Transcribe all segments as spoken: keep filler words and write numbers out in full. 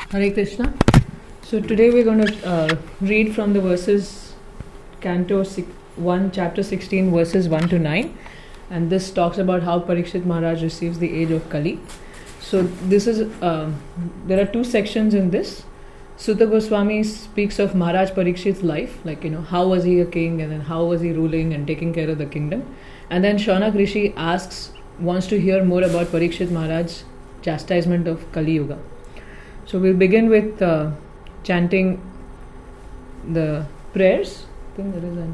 Hare Krishna. So today we're going to uh, read from the verses, Canto one, Chapter sixteen, verses one to nine. And this talks about how Parikshit Maharaj receives the age of Kali. So this is, uh, there are two sections in this. Sutta Goswami speaks of Maharaj Parikshit's life, like, you know, how was he a king and then how was he ruling and taking care of the kingdom. And then Shaunak Rishi asks, wants to hear more about Parikshit Maharaj's chastisement of Kali Yuga. So we'll begin with uh, chanting the prayers. I think there is an...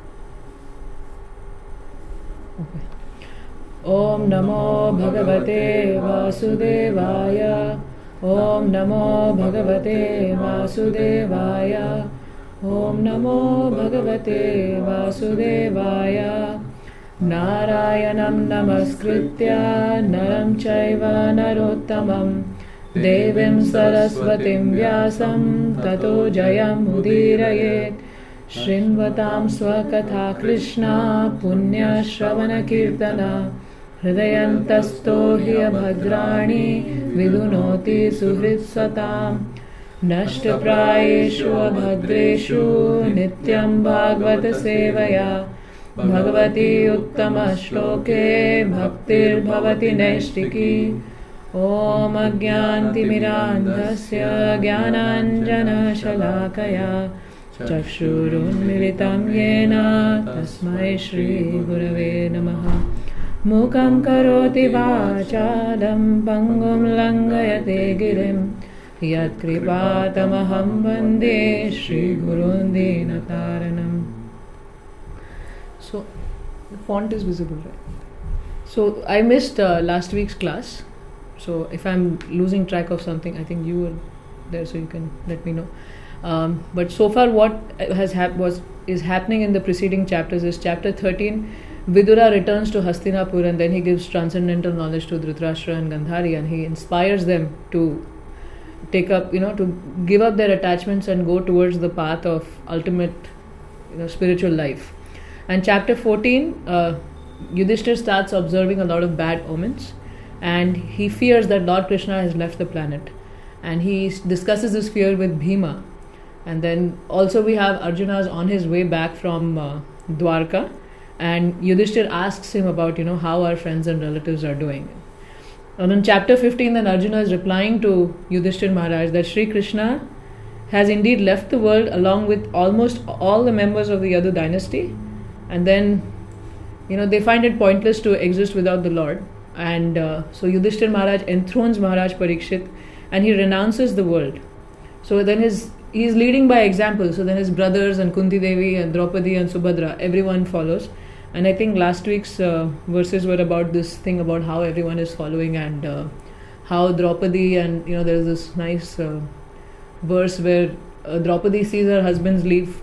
Okay. Om Namo Bhagavate Vasudevaya. Om Namo Bhagavate Vasudevaya. Om Namo Bhagavate Vasudevaya. Narayanam Namaskritya Naram Chaiva Narottamam Devim Saraswatim Vyasam Tato Jayam Udirayet Shrinvatam Swakatha Krishna Punya Shravana Kirtana Hridayantasto Hiya Bhadrani Vidunoti Suhrit Satam Nashtaprayeshu Abhadreshu Nityam Bhagavata Sevaya Bhagavati Uttama Shloke Bhaktir Bhavati Naishtiki Om Agyanti Mirandhasya Gyananjana Shalakaya Chakshurun Militam Yena Tasmai Shri Gurave Namaha Mukam Karoti Vachadam Pangum Langayate Girim Yat Kripatamaham Vande Shri Gurun Dinataranam. So, the font is visible, right? So, I missed uh, last week's class. So, if I'm losing track of something, I think you were there, so you can let me know. Um, but so far, what has hap- was is happening in the preceding chapters is chapter thirteen. Vidura returns to Hastinapur and then he gives transcendental knowledge to Dhritarashtra and Gandhari, and he inspires them to take up, you know, to give up their attachments and go towards the path of ultimate, you know, spiritual life. And chapter fourteen, uh, Yudhishthir starts observing a lot of bad omens, and he fears that Lord Krishna has left the planet, and he discusses this fear with Bhima. And then also we have Arjuna's on his way back from uh, Dwarka, and Yudhishthir asks him about, you know, how our friends and relatives are doing. And in chapter fifteen, then Arjuna is replying to Yudhishthir Maharaj that Sri Krishna has indeed left the world along with almost all the members of the Yadu dynasty, and then, you know, they find it pointless to exist without the Lord. And uh, so Yudhishthir Maharaj enthrones Maharaj Parikshit and he renounces the world. So then his he is leading by example. So then his brothers and Kunti Devi and Draupadi and Subhadra, everyone follows. And I think last week's uh, verses were about this thing about how everyone is following, and uh, how Draupadi, and, you know, there's this nice uh, verse where uh, Draupadi sees her husband's leave,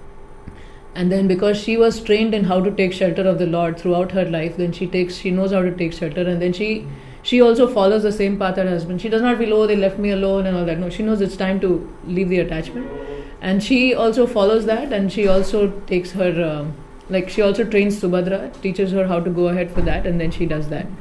and then because she was trained in how to take shelter of the Lord throughout her life, then she takes she knows how to take shelter, and then she she also follows the same path as her husband. She does not feel, oh, they left me alone and all that. No, she knows it's time to leave the attachment, and she also follows that, and she also takes her uh, like she also trains Subhadra, teaches her how to go ahead for that, and then she does that.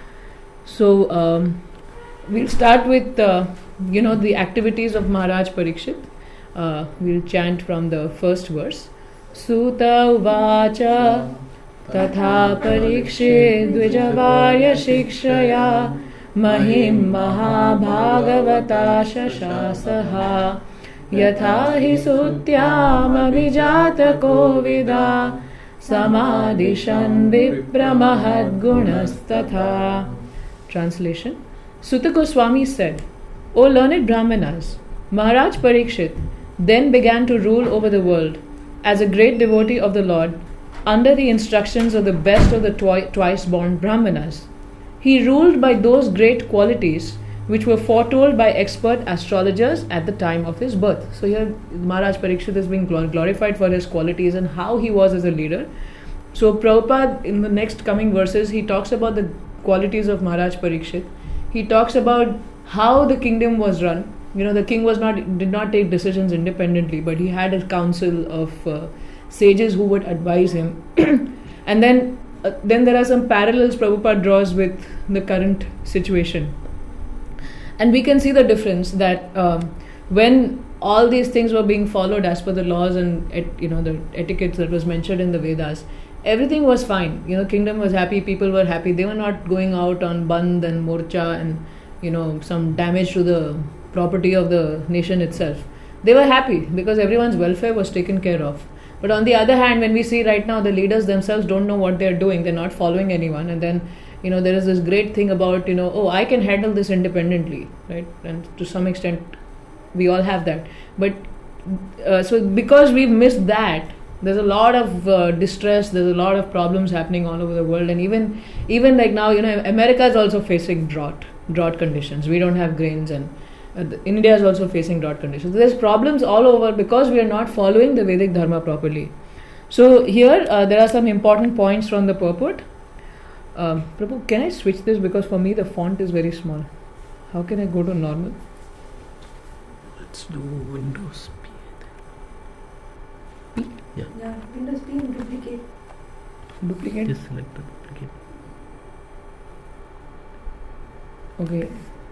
So um, we'll start with uh, you know the activities of Maharaj Parikshit. Uh, we'll chant from the first verse. Sutta Uvacha Tatha Parikshit Dvijavarya Shikshaya Mahim Mahabhagavata Shashasaha Yatha hi Sutyam Abhijata Kovida Samadhishan Vipramahad Gunas Tatha. Translation. Sutta Goswami said, O learned Brahmanas, Maharaj Parikshit then began to rule over the world as a great devotee of the Lord, under the instructions of the best of the twi- twice-born Brahmanas. He ruled by those great qualities which were foretold by expert astrologers at the time of his birth. So here Maharaj Parikshit is being glorified for his qualities and how he was as a leader. So Prabhupada, in the next coming verses, he talks about the qualities of Maharaj Parikshit. He talks about how the kingdom was run. You know, the king was not did not take decisions independently, but he had a council of uh, sages who would advise him. And then uh, then there are some parallels Prabhupada draws with the current situation. And we can see the difference that um, when all these things were being followed as per the laws and et, you know the etiquettes that was mentioned in the Vedas, everything was fine. You know, kingdom was happy, people were happy. They were not going out on Bandh and Morcha and you know some damage to the property of the nation itself. They were happy because everyone's welfare was taken care of. But on the other hand, when we see right now the leaders themselves don't know what they're doing, they're not following anyone, and then you know there is this great thing about you know oh I can handle this independently, right? And to some extent we all have that. But uh, so because we've missed that, there's a lot of uh, distress, there's a lot of problems happening all over the world, and even even like now you know America is also facing drought drought conditions. We don't have grains, and uh, the, India is also facing drought conditions. There's problems all over because we are not following the Vedic Dharma properly. So here uh, there are some important points from the purport. Um, Prabhu, can I switch this because for me the font is very small. How can I go to normal? Let's do Windows P. P? Yeah. Yeah, Windows P and duplicate. Duplicate? Just select the duplicate. Okay.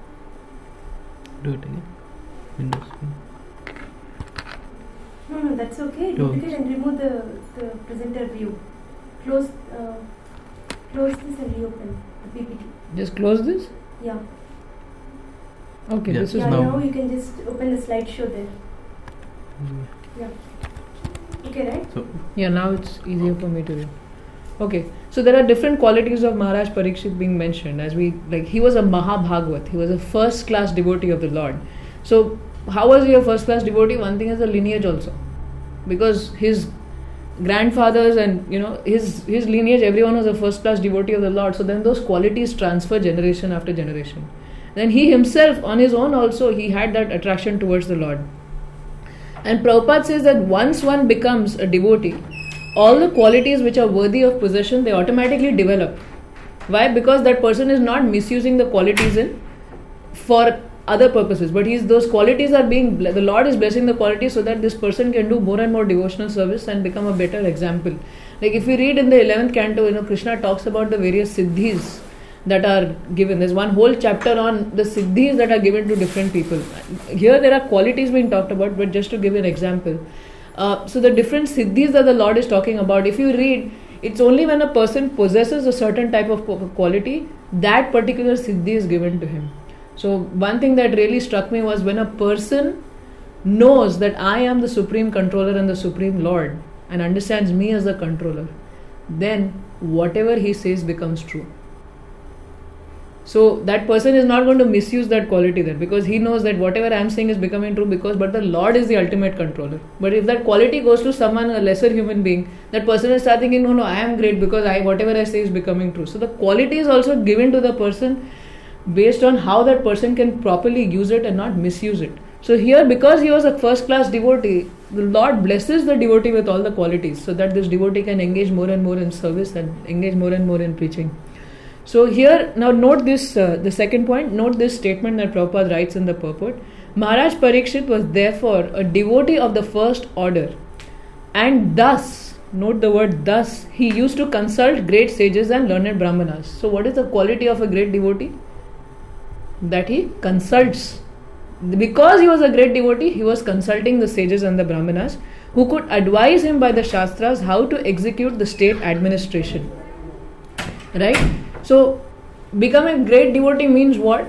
Do it again. Windows P. No, no, that's okay. Duplicate and remove the, the presenter view. Close, uh, close this and reopen the P P T. Just close this? Yeah. Okay, yeah. this is yeah, now. now you can just open the slideshow there. Mm. Yeah. Okay, right? So yeah, now it's easier for me to read. Okay, so there are different qualities of Maharaj Parikshit being mentioned. As we like, he was a Mahabhagavat. He was a first-class devotee of the Lord. So, how was he a first-class devotee? One thing is the lineage also, because his grandfathers and you know his his lineage, everyone was a first-class devotee of the Lord. So then those qualities transfer generation after generation. Then he himself, on his own, also he had that attraction towards the Lord. And Prabhupada says that once one becomes a devotee, all the qualities which are worthy of possession, they automatically develop. Why? Because that person is not misusing the qualities in for other purposes, but he's those qualities are being the Lord is blessing the qualities so that this person can do more and more devotional service and become a better example. Like if we read in the eleventh canto, you know, Krishna talks about the various siddhis that are given. There's one whole chapter on the siddhis that are given to different people. Here there are qualities being talked about, but just to give an example. Uh, so the different siddhis that the Lord is talking about, if you read, it's only when a person possesses a certain type of quality, that particular siddhi is given to him. So one thing that really struck me was when a person knows that I am the Supreme Controller and the Supreme Lord and understands me as the controller, then whatever he says becomes true. So that person is not going to misuse that quality then, because he knows that whatever I am saying is becoming true because but the Lord is the ultimate controller. But if that quality goes to someone, a lesser human being, that person will start thinking, no, no, I am great because I whatever I say is becoming true. So the quality is also given to the person based on how that person can properly use it and not misuse it. So here, because he was a first class devotee, the Lord blesses the devotee with all the qualities so that this devotee can engage more and more in service and engage more and more in preaching. So here, now note this, uh, the second point, note this statement that Prabhupada writes in the purport. Maharaj Parikshit was therefore a devotee of the first order, and thus, note the word thus, he used to consult great sages and learned brahmanas. So what is the quality of a great devotee? That he consults. Because he was a great devotee, he was consulting the sages and the brahmanas who could advise him by the shastras how to execute the state administration. Right? So, becoming a great devotee means what?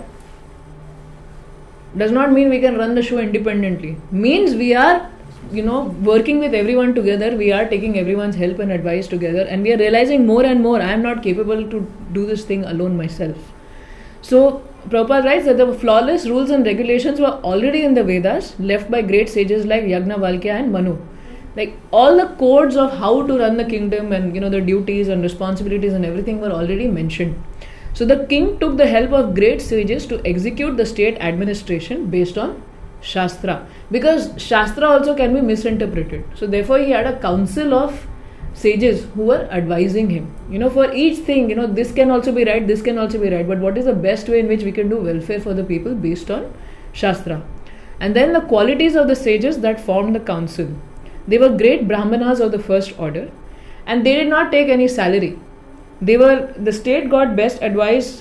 Does not mean we can run the show independently. Means we are, you know, working with everyone together. We are taking everyone's help and advice together, and we are realizing more and more I am not capable to do this thing alone myself. So, Prabhupada writes that the flawless rules and regulations were already in the Vedas, left by great sages like Yajnavalkya and Manu. Like all the codes of how to run the kingdom and you know the duties and responsibilities and everything were already mentioned. So the king took the help of great sages to execute the state administration based on Shastra. Because Shastra also can be misinterpreted. So therefore he had a council of sages who were advising him. You know, for each thing, you know, this can also be right, this can also be right. But what is the best way in which we can do welfare for the people based on Shastra? And then the qualities of the sages that formed the council. They were great brahmanas of the first order, and they did not take any salary. They were, the state got best advice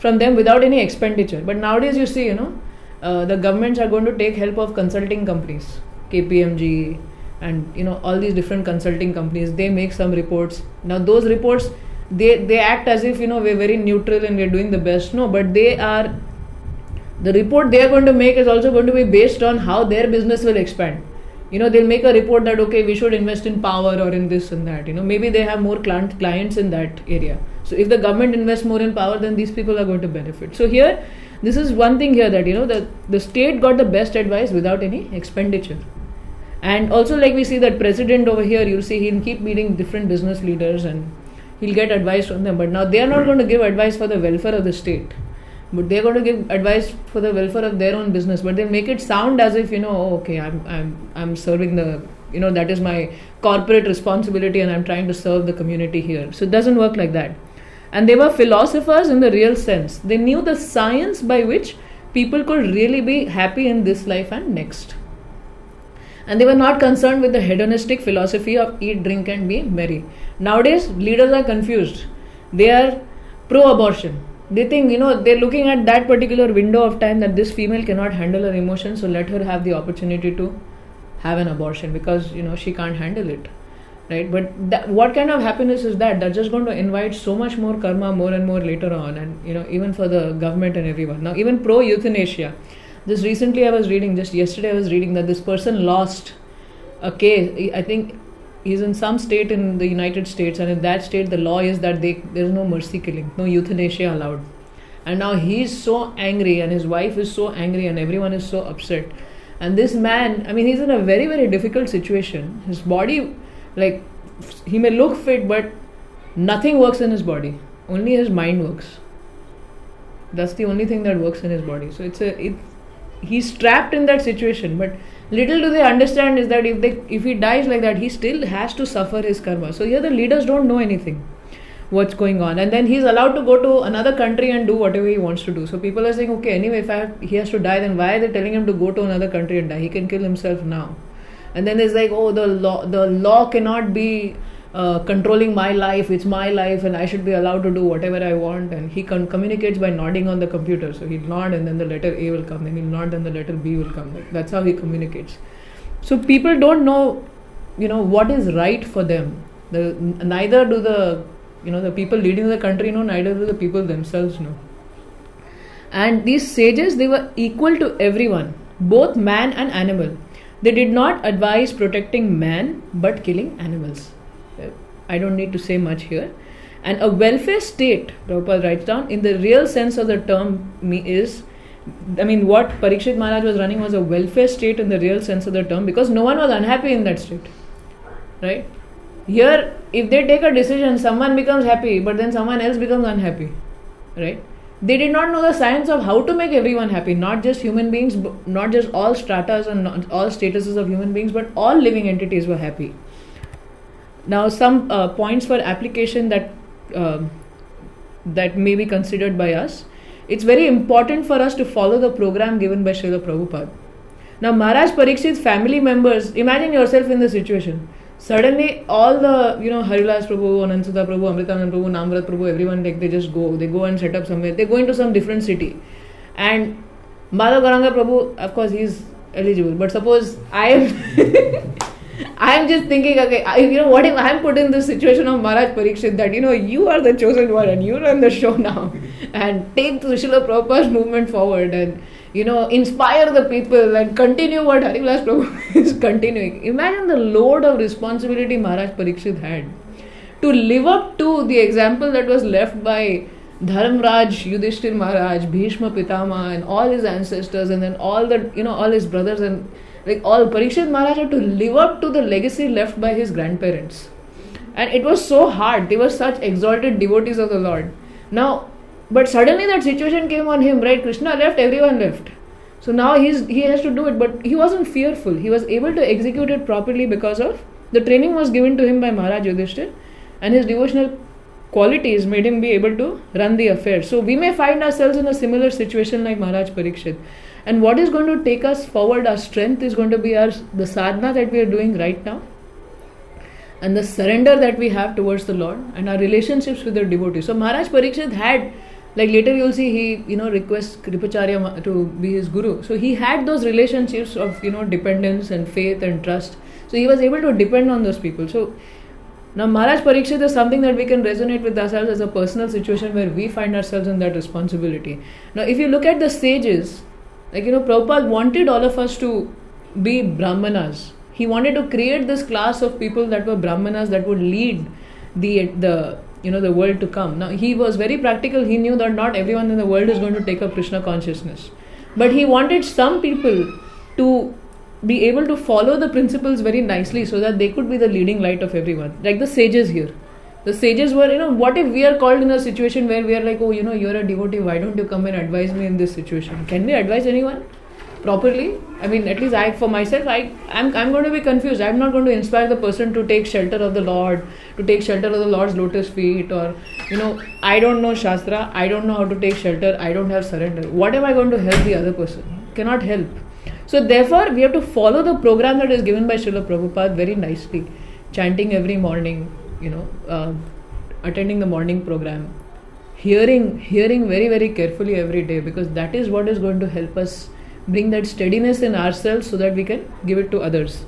from them without any expenditure. But nowadays you see, you know, uh, the governments are going to take help of consulting companies, K P M G and, you know, all these different consulting companies. They make some reports. Now those reports, they, they act as if, you know, we're very neutral and we're doing the best. No, but they are, the report they are going to make is also going to be based on how their business will expand. You know, they'll make a report that, okay, we should invest in power or in this and that. You know, maybe they have more client, clients in that area. So if the government invests more in power, then these people are going to benefit. So here, this is one thing here that, you know, the, the state got the best advice without any expenditure. And also, like we see that president over here, you'll see he'll keep meeting different business leaders and he'll get advice from them. But now they are not going to give advice for the welfare of the state. But they're going to give advice for the welfare of their own business. But they'll make it sound as if, you know, oh, okay, I'm I'm I'm serving the, you know, that is my corporate responsibility and I'm trying to serve the community here. So it doesn't work like that. And they were philosophers in the real sense. They knew the science by which people could really be happy in this life and next. And they were not concerned with the hedonistic philosophy of eat, drink and be merry. Nowadays, leaders are confused. They are pro-abortion. They think, you know, they're looking at that particular window of time that this female cannot handle her emotions, so let her have the opportunity to have an abortion because, you know, she can't handle it, right? But that, what kind of happiness is that? That's just going to invite so much more karma more and more later on, and, you know, even for the government and everyone. Now, even pro-euthanasia. Just recently I was reading, just yesterday I was reading that this person lost a case. I think he's in some state in the United States, and in that state the law is that they, there's no mercy killing, no euthanasia allowed. And now he's so angry and his wife is so angry and everyone is so upset. And this man, I mean, he's in a very, very difficult situation. His body, like, he may look fit, but nothing works in his body. Only his mind works. That's the only thing that works in his body. So it's a, it, he's trapped in that situation, but little do they understand is that if they if he dies like that, he still has to suffer his karma. So here the leaders don't know anything, what's going on, and then he's allowed to go to another country and do whatever he wants to do. So people are saying, okay, anyway, if I have, he has to die, then why are they telling him to go to another country and die? He can kill himself now. And then there's like, oh, the law the law cannot be uh, controlling my life. It's my life, and I should be allowed to do whatever I want. And he con- communicates by nodding on the computer. So he'll nod, and then the letter A will come. Then he'll nod, and the letter B will come. That's how he communicates. So people don't know, you know, what is right for them. The neither do the, you know, the people leading the country know. Neither do the people themselves know. And these sages, they were equal to everyone, both man and animal. They did not advise protecting man, but killing animals. I don't need to say much here. And a welfare state, Prabhupada writes down, in the real sense of the term is, I mean, what Parikshit Maharaj was running was a welfare state in the real sense of the term, because no one was unhappy in that state, right? Here, if they take a decision, someone becomes happy, but then someone else becomes unhappy, right? They did not know the science of how to make everyone happy, not just human beings, not just all stratas and not all statuses of human beings, but all living entities were happy. Now, some uh, points for application that uh, that may be considered by us. It's very important for us to follow the program given by Srila Prabhupada. Now, Maharaj Parikshit's family members, imagine yourself in the situation. Suddenly, all the, you know, Harilas Prabhu, Anantsudha Prabhu, Amritanand Prabhu, Namrat Prabhu, everyone, like, they just go. They go and set up somewhere. They go into some different city. And Madhav Garanga Prabhu, of course, he's eligible. But suppose I am... I am just thinking, okay, I, you know, what if I am put in this situation of Maharaj Parikshit that, you know, you are the chosen one and you run the show now and take the Srila Prabhupada's movement forward and, you know, inspire the people and continue what Harilas Prabhu is continuing. Imagine the load of responsibility Maharaj Parikshit had to live up to the example that was left by Dharamraj, Yudhishthir Maharaj, Bhishma Pitama and all his ancestors, and then all the, you know, all his brothers and like all Parikshit Maharaj had to live up to the legacy left by his grandparents. And it was so hard. They were such exalted devotees of the Lord. Now, but suddenly that situation came on him, right? Krishna left, everyone left. So now he's he has to do it, but he wasn't fearful. He was able to execute it properly because of the training was given to him by Maharaj Yudhishthir, and his devotional qualities made him be able to run the affair. So we may find ourselves in a similar situation like Maharaj Parikshit. And what is going to take us forward, our strength is going to be our the sadhana that we are doing right now, and the surrender that we have towards the Lord, and our relationships with the devotees. So Maharaj Parikshit had Like later you'll see he, you know, requests Kripacharya to be his guru. So he had those relationships of, you know, dependence and faith and trust. So he was able to depend on those people. So now Maharaj Parikshit is something that we can resonate with ourselves as a personal situation where we find ourselves in that responsibility. Now if you look at the sages, like, you know, Prabhupada wanted all of us to be Brahmanas. He wanted to create this class of people that were Brahmanas that would lead the the you know the world to come. Now he was very practical. He knew that not everyone in the world is going to take up Krishna consciousness, but he wanted some people to be able to follow the principles very nicely so that they could be the leading light of everyone, like the sages here. The sages were, you know, what if we are called in a situation where we are like, oh, you know, you're a devotee, why don't you come and advise me in this situation? Can we advise anyone properly? I mean, at least I, for myself, I, I'm, I'm going to be confused. I'm not going to inspire the person to take shelter of the Lord, to take shelter of the Lord's lotus feet, or, you know, I don't know Shastra, I don't know how to take shelter, I don't have surrender. What am I going to help the other person? Cannot help. So therefore, we have to follow the program that is given by Srila Prabhupada very nicely. Chanting every morning, you know, uh, attending the morning program, hearing, hearing very, very carefully every day, because that is what is going to help us bring that steadiness in ourselves so that we can give it to others.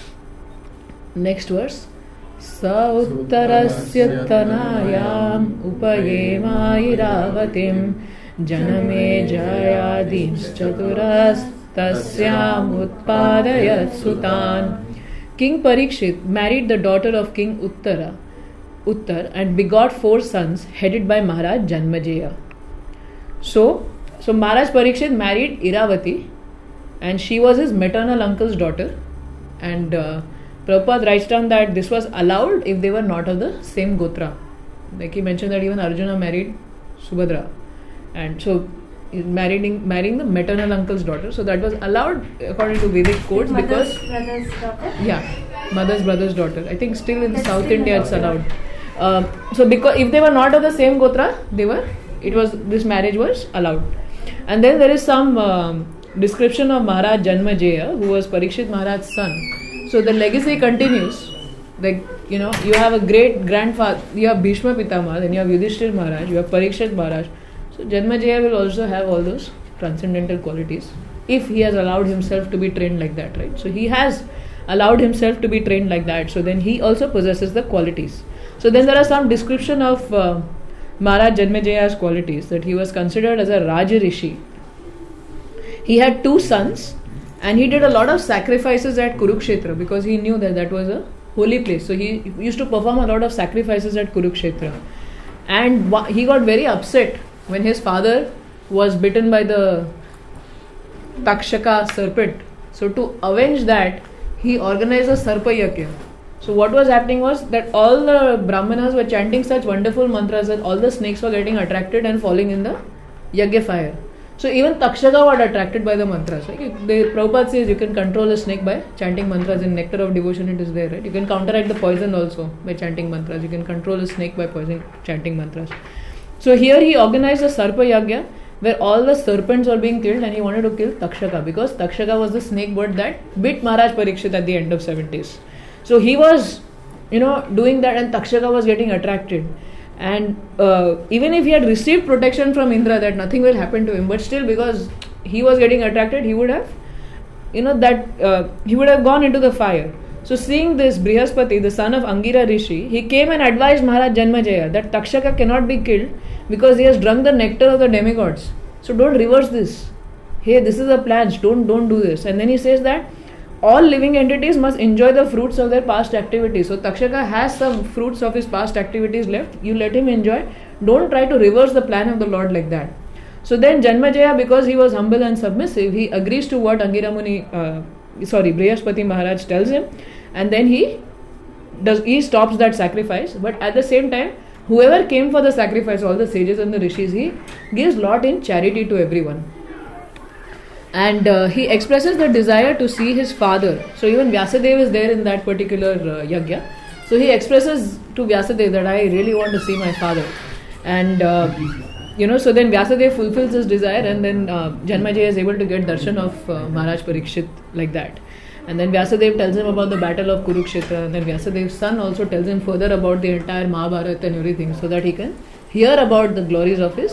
Next verse. Sa uttarasya tanayam upayema iravatim janame jayadins chaturas tasyam utpadayat sutan. King Parikshit married the daughter of King Uttara, Uttar, and begot four sons headed by Maharaj Janmejaya. So, so Maharaj Parikshit married Iravati, and she was his maternal uncle's daughter. And uh, Prabhupada writes down that this was allowed if they were not of the same Gotra. Like he mentioned that even Arjuna married Subhadra, and so marrying marrying the maternal uncle's daughter. So that was allowed according to Vedic codes Mother's because brother's daughter? yeah, mother's brother's daughter. I think still in That's South still India it's allowed. allowed. Uh, so because if they were not of the same Gotra, they were. It was this marriage was allowed. And then there is some um, description of Maharaj Janmejaya, who was Parikshit Maharaj's son. So the legacy continues. Like, you know, you have a great grandfather, you have Bhishma Pitama, then you have Yudhishthir Maharaj, you have Parikshit Maharaj. So Janmejaya will also have all those transcendental qualities if he has allowed himself to be trained like that, right? So he has allowed himself to be trained like that. So then he also possesses the qualities. So then there are some description of uh, Maharaj Janmejaya's qualities, that he was considered as a Raja Rishi. He had two sons and he did a lot of sacrifices at Kurukshetra because he knew that that was a holy place. So he used to perform a lot of sacrifices at Kurukshetra. And he got very upset when his father was bitten by the Takshaka serpent. So to avenge that, he organized a Sarpa Yajna. So what was happening was that all the Brahmanas were chanting such wonderful mantras that all the snakes were getting attracted and falling in the Yajna fire. So even Takshaka got attracted by the mantras. Like the Prabhupada says you can control a snake by chanting mantras. In Nectar of Devotion it is there, right? You can counteract the poison also by chanting mantras. You can control a snake by poison, chanting mantras. So here he organized a Sarpa Yajna where all the serpents were being killed, and he wanted to kill Takshaka because Takshaka was the snake bird that bit Maharaj Parikshit at the end of seven days. So he was, you know, doing that, and Takshaka was getting attracted. And uh, even if he had received protection from Indra that nothing will happen to him, but still because he was getting attracted, he would have, you know, that uh, he would have gone into the fire. So seeing this, Brihaspati, the son of Angira Rishi, he came and advised Maharaj Janmejaya that Takshaka cannot be killed because he has drunk the nectar of the demigods. So don't reverse this. Hey, this is a pledge. Don't don't do this. And then he says that all living entities must enjoy the fruits of their past activities. So Takshaka has some fruits of his past activities left. You let him enjoy. Don't try to reverse the plan of the Lord like that. So then Janmejaya, because he was humble and submissive, he agrees to what Angira Muni, uh, sorry, Brihaspati Maharaj tells him, and then he does he stops that sacrifice. But at the same time, whoever came for the sacrifice, all the sages and the rishis, he gives lot in charity to everyone. And uh, he expresses the desire to see his father. So even Vyasadeva is there in that particular uh, yajna. So he expresses to Vyasadeva that I really want to see my father. And uh, you know, so then Vyasadeva fulfills his desire, and then uh, Janmejaya is able to get darshan of uh, Maharaj Parikshit like that. And then Vyasadeva tells him about the battle of Kurukshetra, and then Vyasadeva's son also tells him further about the entire Mahabharata and everything, so that he can hear about the glories of his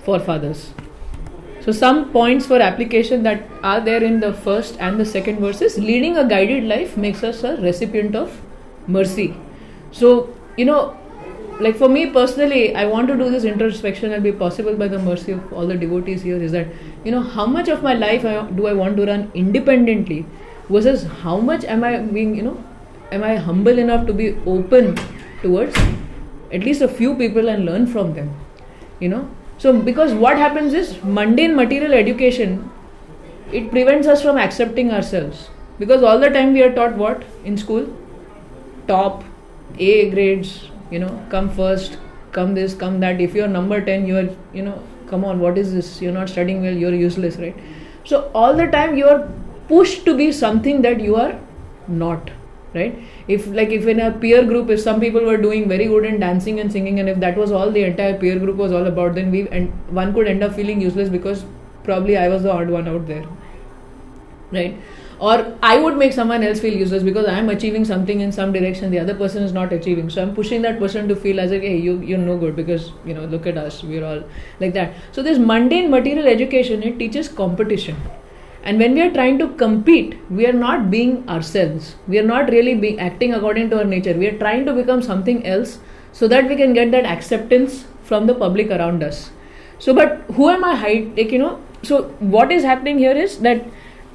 forefathers. So some points for application that are there in the first and the second verses. Leading a guided life makes us a recipient of mercy. So, you know, like for me personally, I want to do this introspection and be possible by the mercy of all the devotees here, is that, you know, how much of my life I, do I want to run independently versus how much am I being, you know, am I humble enough to be open towards at least a few people and learn from them, you know. So because what happens is mundane material education, it prevents us from accepting ourselves, because all the time we are taught what in school? Top, A grades, you know, come first, come this, come that. If you're number ten, you're, you know, come on, what is this? You're not studying well, you're useless, right? So all the time you're pushed to be something that you are not, right? If like if in a peer group, if some people were doing very good in dancing and singing, and if that was all the entire peer group was all about, then we and one could end up feeling useless because probably I was the odd one out there, right? Or I would make someone else feel useless because I am achieving something in some direction, the other person is not achieving. So I'm pushing that person to feel as if, hey, you, you're no good because, you know, look at us, we're all like that. So this mundane material education, it teaches competition. And when we are trying to compete, we are not being ourselves. We are not really being acting according to our nature. We are trying to become something else so that we can get that acceptance from the public around us. So, but who am I hide? Like, you know, so what is happening here is that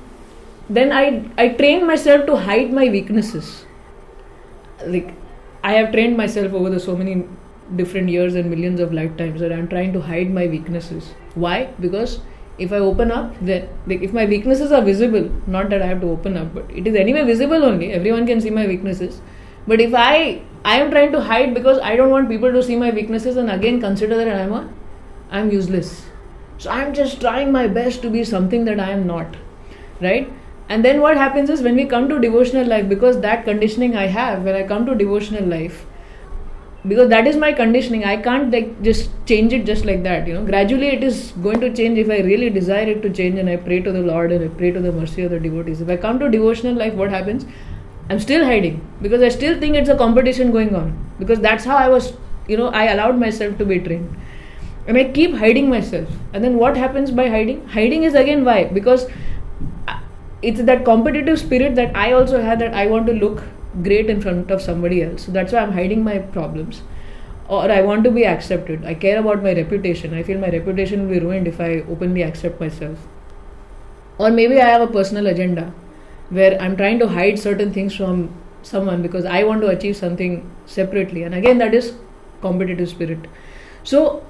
then I, I train myself to hide my weaknesses. Like, I have trained myself over the so many different years and millions of lifetimes that I am trying to hide my weaknesses. Why? Because if I open up, then like if my weaknesses are visible, not that I have to open up, but it is anyway visible only. Everyone can see my weaknesses. But if I I am trying to hide because I don't want people to see my weaknesses and again consider that I am a I am useless. So I am just trying my best to be something that I am not, right? And then what happens is when we come to devotional life, because that conditioning I have, when I come to devotional life, because that is my conditioning, I can't like just change it just like that, you know. Gradually it is going to change if I really desire it to change, and I pray to the Lord and I pray to the mercy of the devotees. If I come to devotional life, what happens? I'm still hiding because I still think it's a competition going on, because that's how I was, you know, I allowed myself to be trained. And I keep hiding myself. And then what happens by hiding? Hiding is again why? Because it's that competitive spirit that I also had, that I want to look great in front of somebody else. So that's why I'm hiding my problems. Or I want to be accepted. I care about my reputation. I feel my reputation will be ruined if I openly accept myself. Or maybe I have a personal agenda where I'm trying to hide certain things from someone because I want to achieve something separately. And again, that is competitive spirit. So,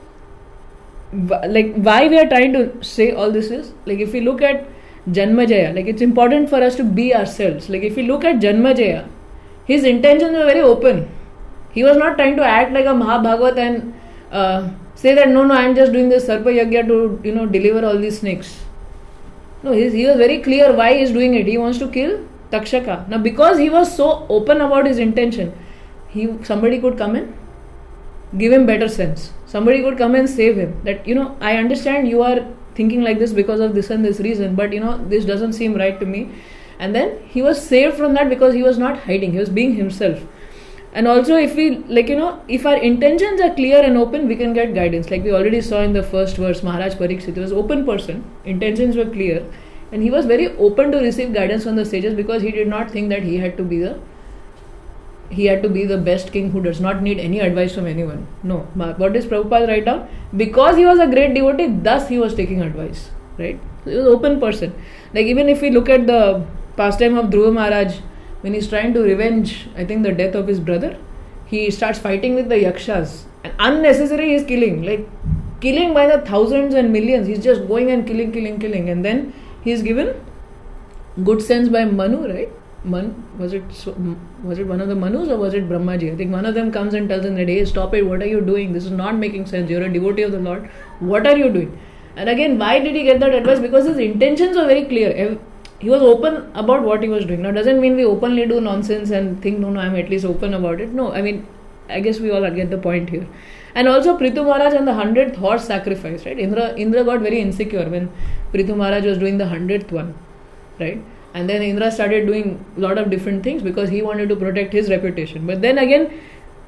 like, why we are trying to say all this is, like, if we look at Janmajaya, like, it's important for us to be ourselves. Like, if you look at Janmajaya, his intentions were very open. He was not trying to act like a Mahabhagavat and uh, say that no, no, I am just doing this Sarpa Yagya to, you know, deliver all these snakes. No, he, he was very clear why he is doing it. He wants to kill Takshaka. Now, because he was so open about his intention, he somebody could come and give him better sense. Somebody could come and save him. That, you know, I understand you are thinking like this because of this and this reason, but, you know, this doesn't seem right to me. And then he was saved from that because he was not hiding. He was being himself. And also, if we, like, you know, if our intentions are clear and open, we can get guidance. Like we already saw in the first verse, Maharaj Parikshit, he was open person, intentions were clear, and he was very open to receive guidance from the sages because he did not think that he had to be the he had to be the best king who does not need any advice from anyone. No. What does Prabhupada write down? Because he was a great devotee, thus he was taking advice. Right? So he was an open person. Like even if we look at the pastime of Dhruva Maharaj, when he's trying to revenge, I think, the death of his brother, he starts fighting with the yakshas. And unnecessary he's killing. Like killing by the thousands and millions. He's just going and killing, killing, killing. And then he's given good sense by Manu, right? Man, was it was it one of the Manus or was it Brahmaji? I think one of them comes and tells him that, hey, stop it, what are you doing? This is not making sense. You're a devotee of the Lord. What are you doing? And again, why did he get that advice? Because his intentions were very clear. He was open about what he was doing. Now, doesn't mean we openly do nonsense and think, no, no, I'm at least open about it. No, I mean, I guess we all get the point here. And also, Prithu Maharaj and the hundredth horse sacrifice, right? Indra, Indra got very insecure when Prithu Maharaj was doing the hundredth one, right? And then Indra started doing a lot of different things because he wanted to protect his reputation. But then again,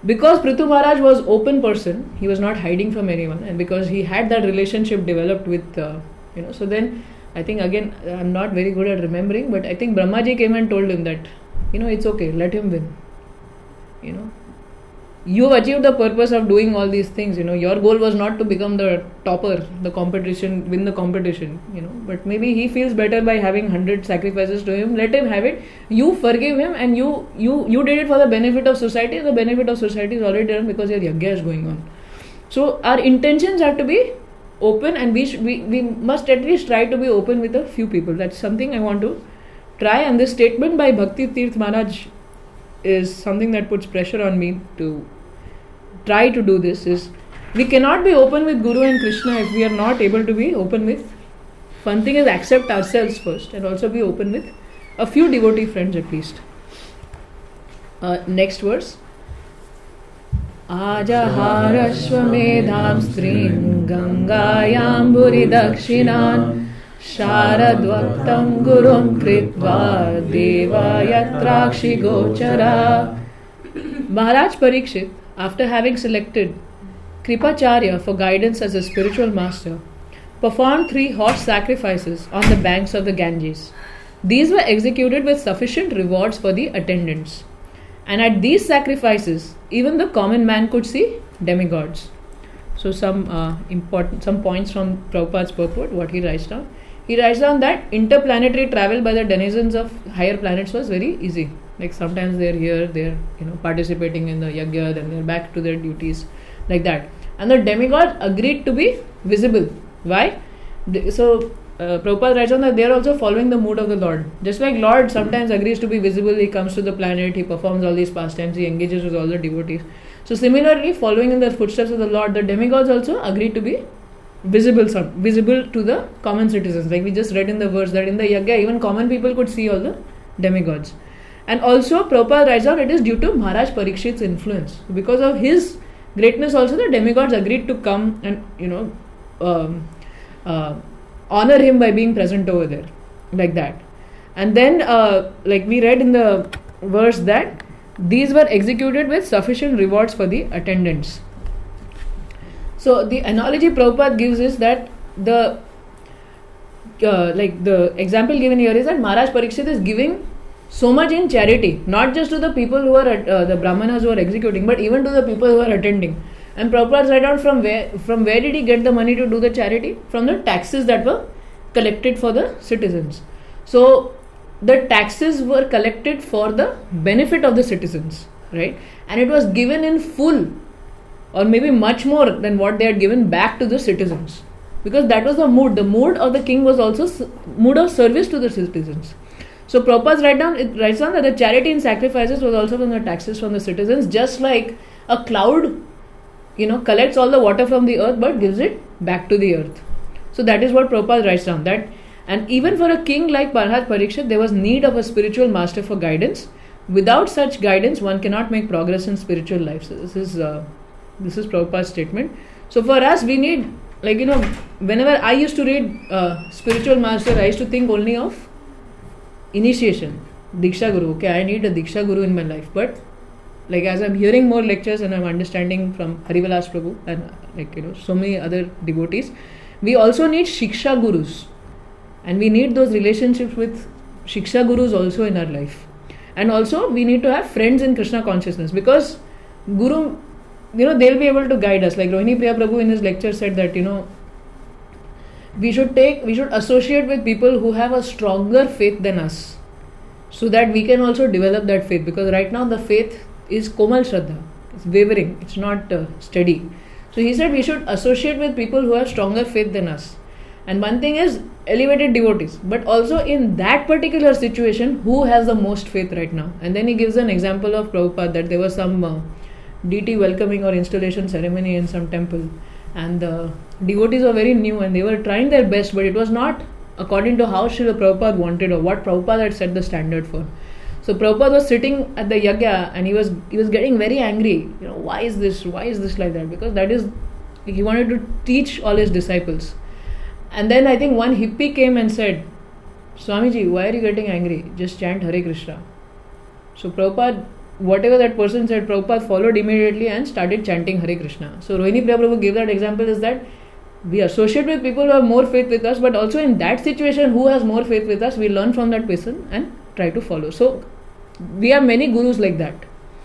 because Prithu Maharaj was open person, he was not hiding from anyone, and because he had that relationship developed with, uh, you know, so then I think again, I'm not very good at remembering, but I think Brahmaji came and told him that, you know, it's okay, let him win. You know, you've achieved the purpose of doing all these things, you know, your goal was not to become the topper, the competition, win the competition, you know, but maybe he feels better by having one hundred sacrifices to him, let him have it, you forgive him, and you you you did it for the benefit of society, the benefit of society is already done because your yajna is going on. So our intentions have to be open, and we, sh- we we must at least try to be open with a few people. That's something I want to try, and this statement by Bhakti Tirth Maharaj is something that puts pressure on me to try to do this. Is we cannot be open with Guru and Krishna if we are not able to be open with, one thing is accept ourselves first and also be open with a few devotee friends at least. Uh, next verse. Ajaharashvamedham strim gangayam buri dakshinan Sharadvaktam gurum kritva devayatrakshi gochara. Maharaj Parikshit, after having selected Kripacharya for guidance as a spiritual master, performed three horse sacrifices on the banks of the Ganges. These were executed with sufficient rewards for the attendants. And at these sacrifices, even the common man could see demigods. So some uh, important some points from Prabhupada's purport, what he writes down. He writes down that interplanetary travel by the denizens of higher planets was very easy. Like sometimes they're here, they're you know participating in the yajna, then they're back to their duties, like that. And the demigods agreed to be visible. Why? So uh, Prabhupada writes down that they're also following the mood of the Lord. Just like Lord sometimes agrees to be visible, he comes to the planet, he performs all these pastimes, he engages with all the devotees. So similarly, following in the footsteps of the Lord, the demigods also agreed to be visible, some, visible to the common citizens. Like we just read in the verse that in the yajna, even common people could see all the demigods. And also, Prabhupada writes down it is due to Maharaj Parikshit's influence. Because of his greatness also, the demigods agreed to come and, you know, um, uh, honor him by being present over there. Like that. And then, uh, like we read in the verse that these were executed with sufficient rewards for the attendants. So the analogy Prabhupada gives is that the uh, like the example given here is that Maharaj Parikshit is giving so much in charity, not just to the people who are uh, the brahmanas who are executing, but even to the people who are attending. And Prabhupada writes down from where from where did he get the money to do the charity? From the taxes that were collected for the citizens. So the taxes were collected for the benefit of the citizens, right? And it was given in full, or maybe much more than what they had given back to the citizens, because that was the mood. The mood of the king was also mood of service to the citizens. So Prabhupada writes down, it writes down that the charity in sacrifices was also from the taxes from the citizens, just like a cloud, you know, collects all the water from the earth but gives it back to the earth. So that is what Prabhupada writes down. That, and even for a king like Maharaj Parikshit, there was need of a spiritual master for guidance. Without such guidance, one cannot make progress in spiritual life. So this is uh, this is Prabhupada's statement. So for us, we need, like, you know, whenever I used to read uh, spiritual master, I used to think only of initiation, Diksha Guru. Okay, I need a Diksha Guru in my life. But like as I'm hearing more lectures and I'm understanding from Harivilas Prabhu and like, you know, so many other devotees, we also need Shiksha Gurus. And we need those relationships with Shiksha Gurus also in our life. And also we need to have friends in Krishna consciousness, because Guru, you know, they'll be able to guide us. Like Rohini Priya Prabhu in his lecture said that, you know, we should take, we should associate with people who have a stronger faith than us, so that we can also develop that faith. Because right now the faith is Komal Shraddha, it's wavering, it's not uh, steady. So he said we should associate with people who have stronger faith than us. And one thing is elevated devotees, but also in that particular situation, who has the most faith right now? And then he gives an example of Prabhupada, that there was some uh, deity welcoming or installation ceremony in some temple, and the devotees were very new and they were trying their best, but it was not according to how Srila Prabhupada wanted or what Prabhupada had set the standard for. So Prabhupada was sitting at the yajna and he was he was getting very angry. You know, why is this? Why is this like that? Because that is, he wanted to teach all his disciples. And then I think one hippie came and said, Swamiji, why are you getting angry? Just chant Hare Krishna. So Prabhupada whatever that person said, Prabhupada followed immediately and started chanting Hare Krishna. So Rohini Priya Prabhu gave that example is that we associate with people who have more faith with us, but also in that situation, who has more faith with us, we learn from that person and try to follow. So we have many gurus like that.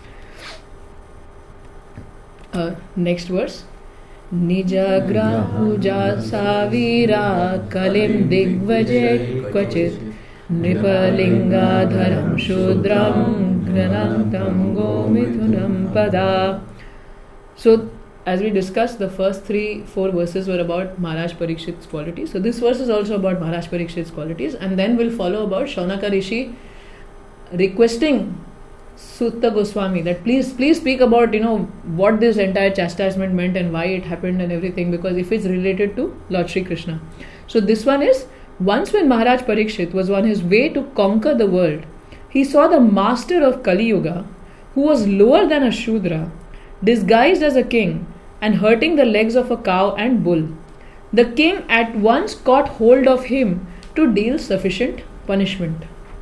Uh, next verse. Nija grahuja savira kalim digvaje kvachit Nipalinga dharam shudram granantam gomithunam pada. So as we discussed, the first three, four verses were about Maharaj Parikshit's qualities. So this verse is also about Maharaj Parikshit's qualities, and then we'll follow about Shaunaka Rishi requesting Sutta Goswami that please, please speak about, you know, what this entire chastisement meant and why it happened and everything, because if it's related to Lord Shri Krishna. So this one is, once when Maharaj Parikshit was on his way to conquer the world, he saw the master of Kali Yuga, who was lower than a Shudra, disguised as a king and hurting the legs of a cow and bull. The king at once caught hold of him to deal sufficient punishment.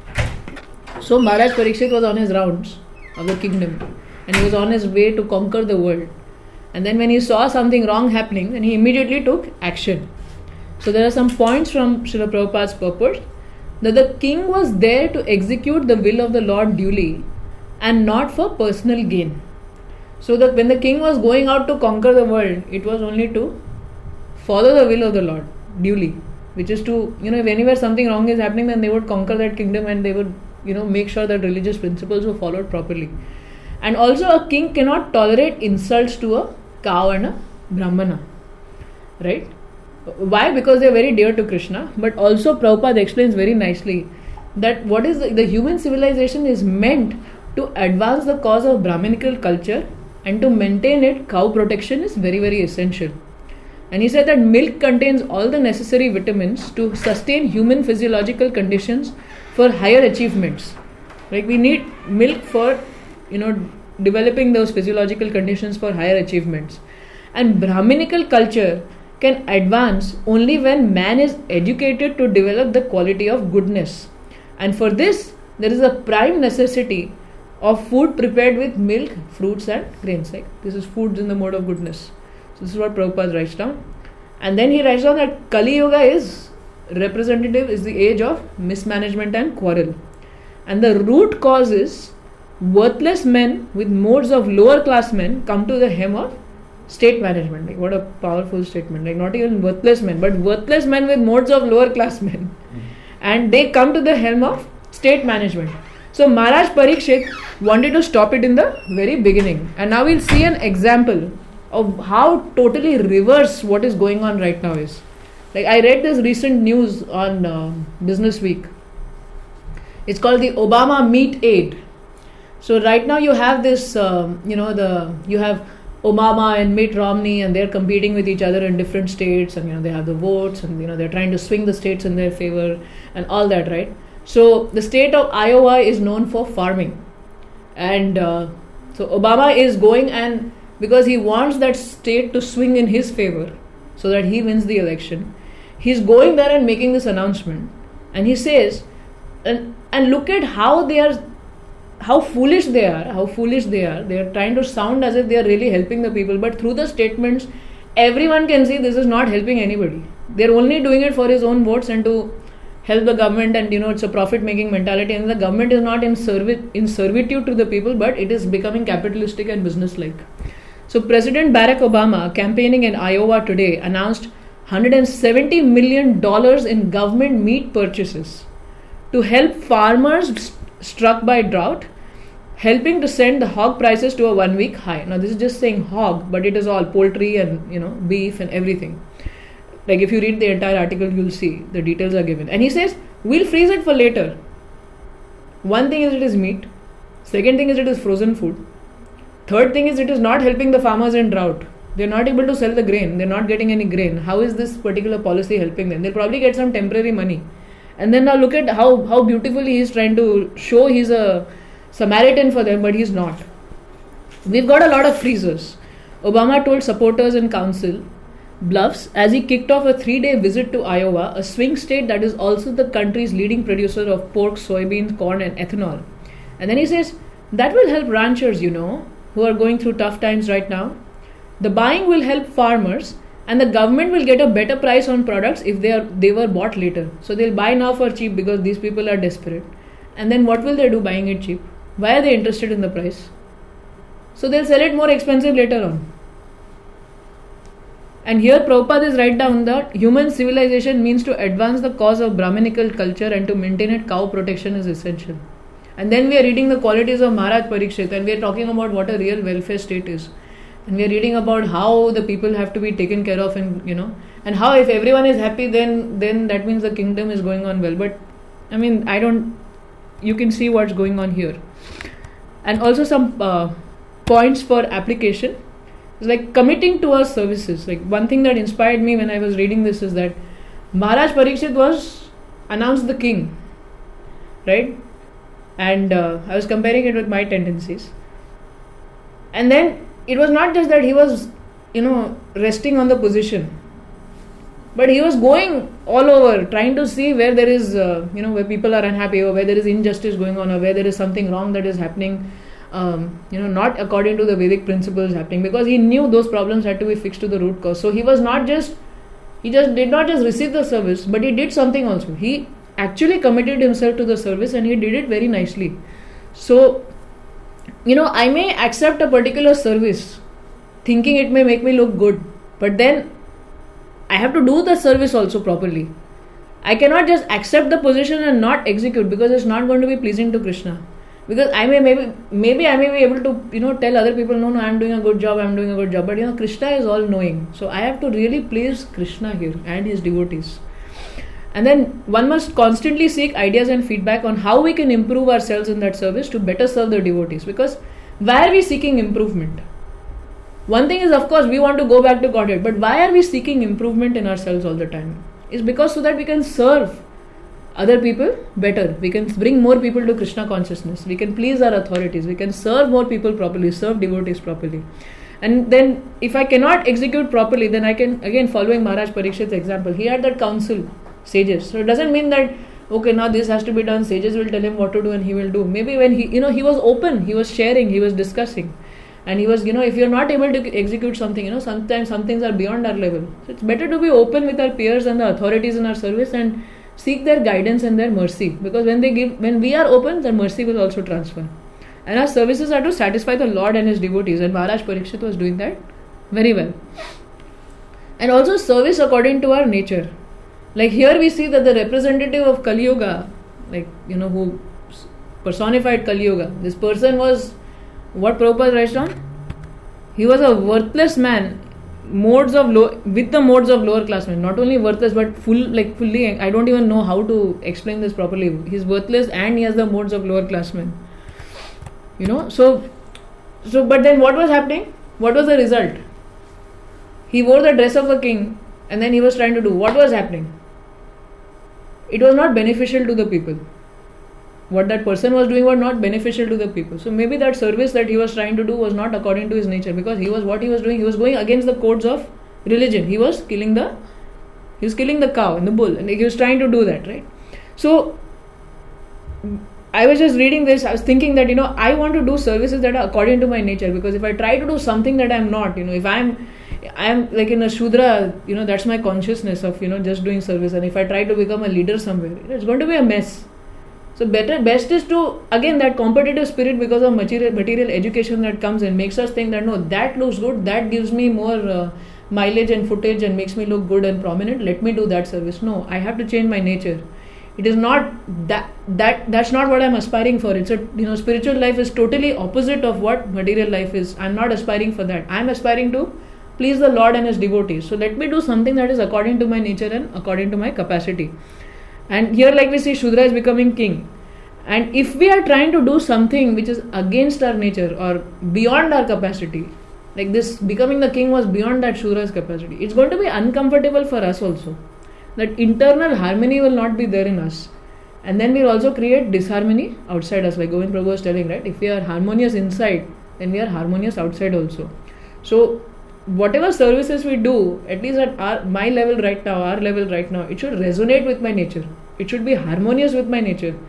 So Maharaj Parikshit was on his rounds of the kingdom and he was on his way to conquer the world. And then when he saw something wrong happening, then he immediately took action. So there are some points from Srila Prabhupada's purport that the king was there to execute the will of the Lord duly and not for personal gain. So that when the king was going out to conquer the world, it was only to follow the will of the Lord duly, which is to, you know, if anywhere something wrong is happening, then they would conquer that kingdom and they would, you know, make sure that religious principles were followed properly. And also a king cannot tolerate insults to a cow and a brahmana, right? Why? Because they are very dear to Krishna. But also Prabhupada explains very nicely that what is the, the human civilization is meant to advance the cause of Brahminical culture, and to maintain it, cow protection is very very essential. And he said that milk contains all the necessary vitamins to sustain human physiological conditions for higher achievements. Like we need milk for, you know, developing those physiological conditions for higher achievements. And Brahminical culture can advance only when man is educated to develop the quality of goodness. And for this, there is a prime necessity of food prepared with milk, fruits and grains. Like this is foods in the mode of goodness. So this is what Prabhupada writes down. And then he writes down that Kali Yuga is representative, is the age of mismanagement and quarrel. And the root cause is worthless men with modes of lower class men come to the hem of state management. Like what a powerful statement. Like not even worthless men, but worthless men with modes of lower class men. Mm-hmm. And they come to the helm of state management. So Maharaj Parikshit wanted to stop it in the very beginning. And now we'll see an example of how totally reverse what is going on right now is. Like I read this recent news on uh, Business Week. It's called the Obama Meat Aid. So right now you have this, um, you know, the you have Obama and Mitt Romney, and they're competing with each other in different states, and you know they have the votes, and you know they're trying to swing the states in their favor and all that, right? So the state of Iowa is known for farming, and uh, so Obama is going, and because he wants that state to swing in his favor so that he wins the election, he's going there and making this announcement, and he says, and and look at how they are. How foolish they are, how foolish they are. They are trying to sound as if they are really helping the people, but through the statements, everyone can see this is not helping anybody. They are only doing it for his own votes and to help the government, and you know, it's a profit-making mentality, and the government is not in, servi- in servitude to the people, but it is becoming capitalistic and business-like. So President Barack Obama, campaigning in Iowa today, announced one hundred seventy million dollars in government meat purchases to help farmers st- struck by drought, helping to send the hog prices to a one week high. Now this is just saying hog, but it is all poultry and you know beef and everything. Like if you read the entire article, you'll see the details are given. And he says, we'll freeze it for later. One thing is it is meat. Second thing is it is frozen food. Third thing is it is not helping the farmers in drought. They're not able to sell the grain. They're not getting any grain. How is this particular policy helping them? They'll probably get some temporary money. And then now look at how, how beautifully he's trying to show he's a Samaritan for them, but he's not. We've got a lot of freezers. Obama told supporters in council bluffs as he kicked off a three-day visit to Iowa, a swing state that is also the country's leading producer of pork, soybeans, corn and ethanol. And then he says, that will help ranchers, you know, who are going through tough times right now. The buying will help farmers, and the government will get a better price on products if they are they were bought later. So they'll buy now for cheap because these people are desperate. And then what will they do buying it cheap? Why are they interested in the price? So they'll sell it more expensive later on. And here Prabhupada is right down that human civilization means to advance the cause of Brahminical culture and to maintain it, cow protection is essential. And then we are reading the qualities of Maharaj Parikshit, and we are talking about what a real welfare state is. And we are reading about how the people have to be taken care of, and you know, and how if everyone is happy, then then that means the kingdom is going on well. But I mean, I don't. You can see what's going on here, and also some uh, points for application. It's like committing to our services. Like one thing that inspired me when I was reading this is that Maharaj Parikshit was announced the king, right? And uh, I was comparing it with my tendencies, and then. It was not just that he was, you know, resting on the position, but he was going all over, trying to see where there is, uh, you know, where people are unhappy, or where there is injustice going on, or where there is something wrong that is happening, um, you know, not according to the Vedic principles happening, because he knew those problems had to be fixed to the root cause. So he was not just, he just did not just receive the service, but he did something also. He actually committed himself to the service, and he did it very nicely. So, you know, I may accept a particular service thinking it may make me look good, but then I have to do the service also properly. I cannot just accept the position and not execute, because it's not going to be pleasing to Krishna. Because I may maybe maybe I may be able to, you know, tell other people, no, no, I'm doing a good job, I'm doing a good job. But you know, Krishna is all knowing. So I have to really please Krishna here and his devotees. And then one must constantly seek ideas and feedback on how we can improve ourselves in that service to better serve the devotees. Because why are we seeking improvement? One thing is, of course, we want to go back to Godhead. But why are we seeking improvement in ourselves all the time? It's because so that we can serve other people better. We can bring more people to Krishna consciousness. We can please our authorities. We can serve more people properly, serve devotees properly. And then if I cannot execute properly, then I can, again, following Maharaj Parikshit's example, he had that counsel. Sages. So it doesn't mean that, okay, now this has to be done, sages will tell him what to do and he will do. Maybe when he, you know, he was open, he was sharing, he was discussing. And he was, you know, if you're not able to execute something, you know, sometimes some things are beyond our level. So it's better to be open with our peers and the authorities in our service and seek their guidance and their mercy. Because when they give, when we are open, their mercy will also transfer. And our services are to satisfy the Lord and his devotees. And Maharaj Parikshit was doing that very well. And also service according to our nature. Like here we see that the representative of Kali Yuga, like, you know, who personified Kali Yuga, this person was, what Prabhupada writes down? He was a worthless man, modes of low, with the modes of lower class men. Not only worthless, but full, like fully, I don't even know how to explain this properly. He's worthless and he has the modes of lower class men. You know, so, so, but then what was happening? What was the result? He wore the dress of a king and then he was trying to do. What was happening? It was not beneficial to the people. What that person was doing was not beneficial to the people. So maybe that service that he was trying to do was not according to his nature, because he was what he was doing, he was going against the codes of religion. He was killing the he was killing the cow and the bull, and he was trying to do that, right? So I was just reading this, I was thinking that, you know, I want to do services that are according to my nature, because if I try to do something that I'm not, you know, if I'm I'm like in a Shudra, you know, that's my consciousness of, you know, just doing service. And if I try to become a leader somewhere, it's going to be a mess. So better, best is to, again, that competitive spirit because of material, material education that comes in makes us think that, no, that looks good, that gives me more uh, mileage and footage and makes me look good and prominent. Let me do that service. No, I have to change my nature. It is not that, that, that's not what I'm aspiring for. It's a, you know, spiritual life is totally opposite of what material life is. I'm not aspiring for that. I'm aspiring to please the Lord and his devotees. So let me do something that is according to my nature and according to my capacity. And here, like we see, Shudra is becoming king. And if we are trying to do something which is against our nature or beyond our capacity, like this becoming the king was beyond that Shudra's capacity, it's going to be uncomfortable for us also. That internal harmony will not be there in us. And then we'll also create disharmony outside us, like Govind Prabhu was telling, right? If we are harmonious inside, then we are harmonious outside also. So whatever services we do, at least at our, my level right now, our level right now, it should resonate with my nature. It should be harmonious with my nature.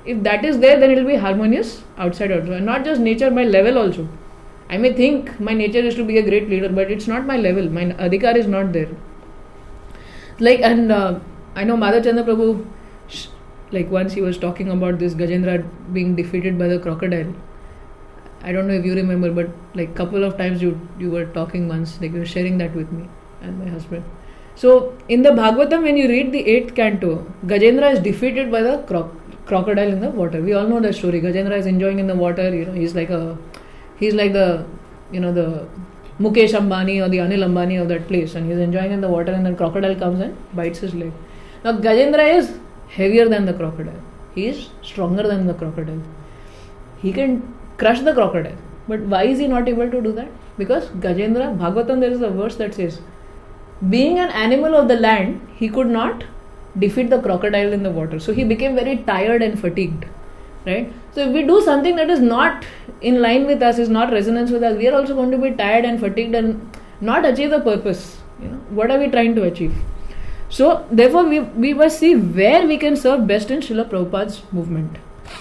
if that is there, then it will be harmonious outside also. And not just nature, my level also. I may think my nature is to be a great leader, but it's not my level. My adhikar is not there. Like, and uh, I know Madhav Chandra Prabhu, like once he was talking about this Gajendra being defeated by the crocodile. I don't know if you remember, but like couple of times you you were talking once, like you were sharing that with me and my husband. So in the Bhagavatam, when you read the eighth canto, Gajendra is defeated by the cro- crocodile in the water. We all know that story. Gajendra is enjoying in the water. You know, he's like a, he's like the, you know, the Mukesh Ambani or the Anil Ambani of that place, and he's enjoying in the water, and then crocodile comes and bites his leg. Now Gajendra is heavier than the crocodile. He is stronger than the crocodile. He can crush the crocodile. But why is he not able to do that? Because Gajendra, Bhagavatam, there is a verse that says, being an animal of the land, he could not defeat the crocodile in the water. So he became very tired and fatigued. Right? So if we do something that is not in line with us, is not resonance with us, we are also going to be tired and fatigued and not achieve the purpose. You know, what are we trying to achieve? So therefore we, we must see where we can serve best in Srila Prabhupada's movement.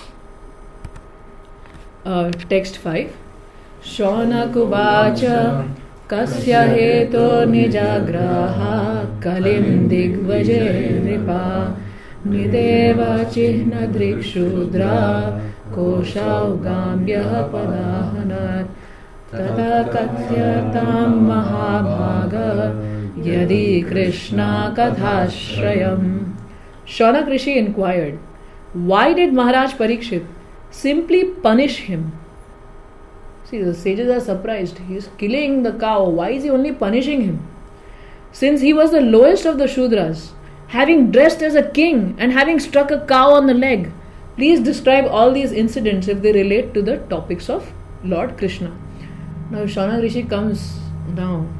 Uh, text five. Shaunakuvacha kasya heto nijagraha kalim digvaje nripa nideva chihna drikshudra koshaugambyah padahanat tata kathyatam mahabhaga yadi krishna kathashrayam. Shaunak Rishi inquired, why did Maharaj Parikshit simply punish him? See, the sages are surprised. He is killing the cow. Why is he only punishing him? Since he was the lowest of the Shudras, having dressed as a king and having struck a cow on the leg. Please describe all these incidents if they relate to the topics of Lord Krishna. Now Shaunak Rishi comes down.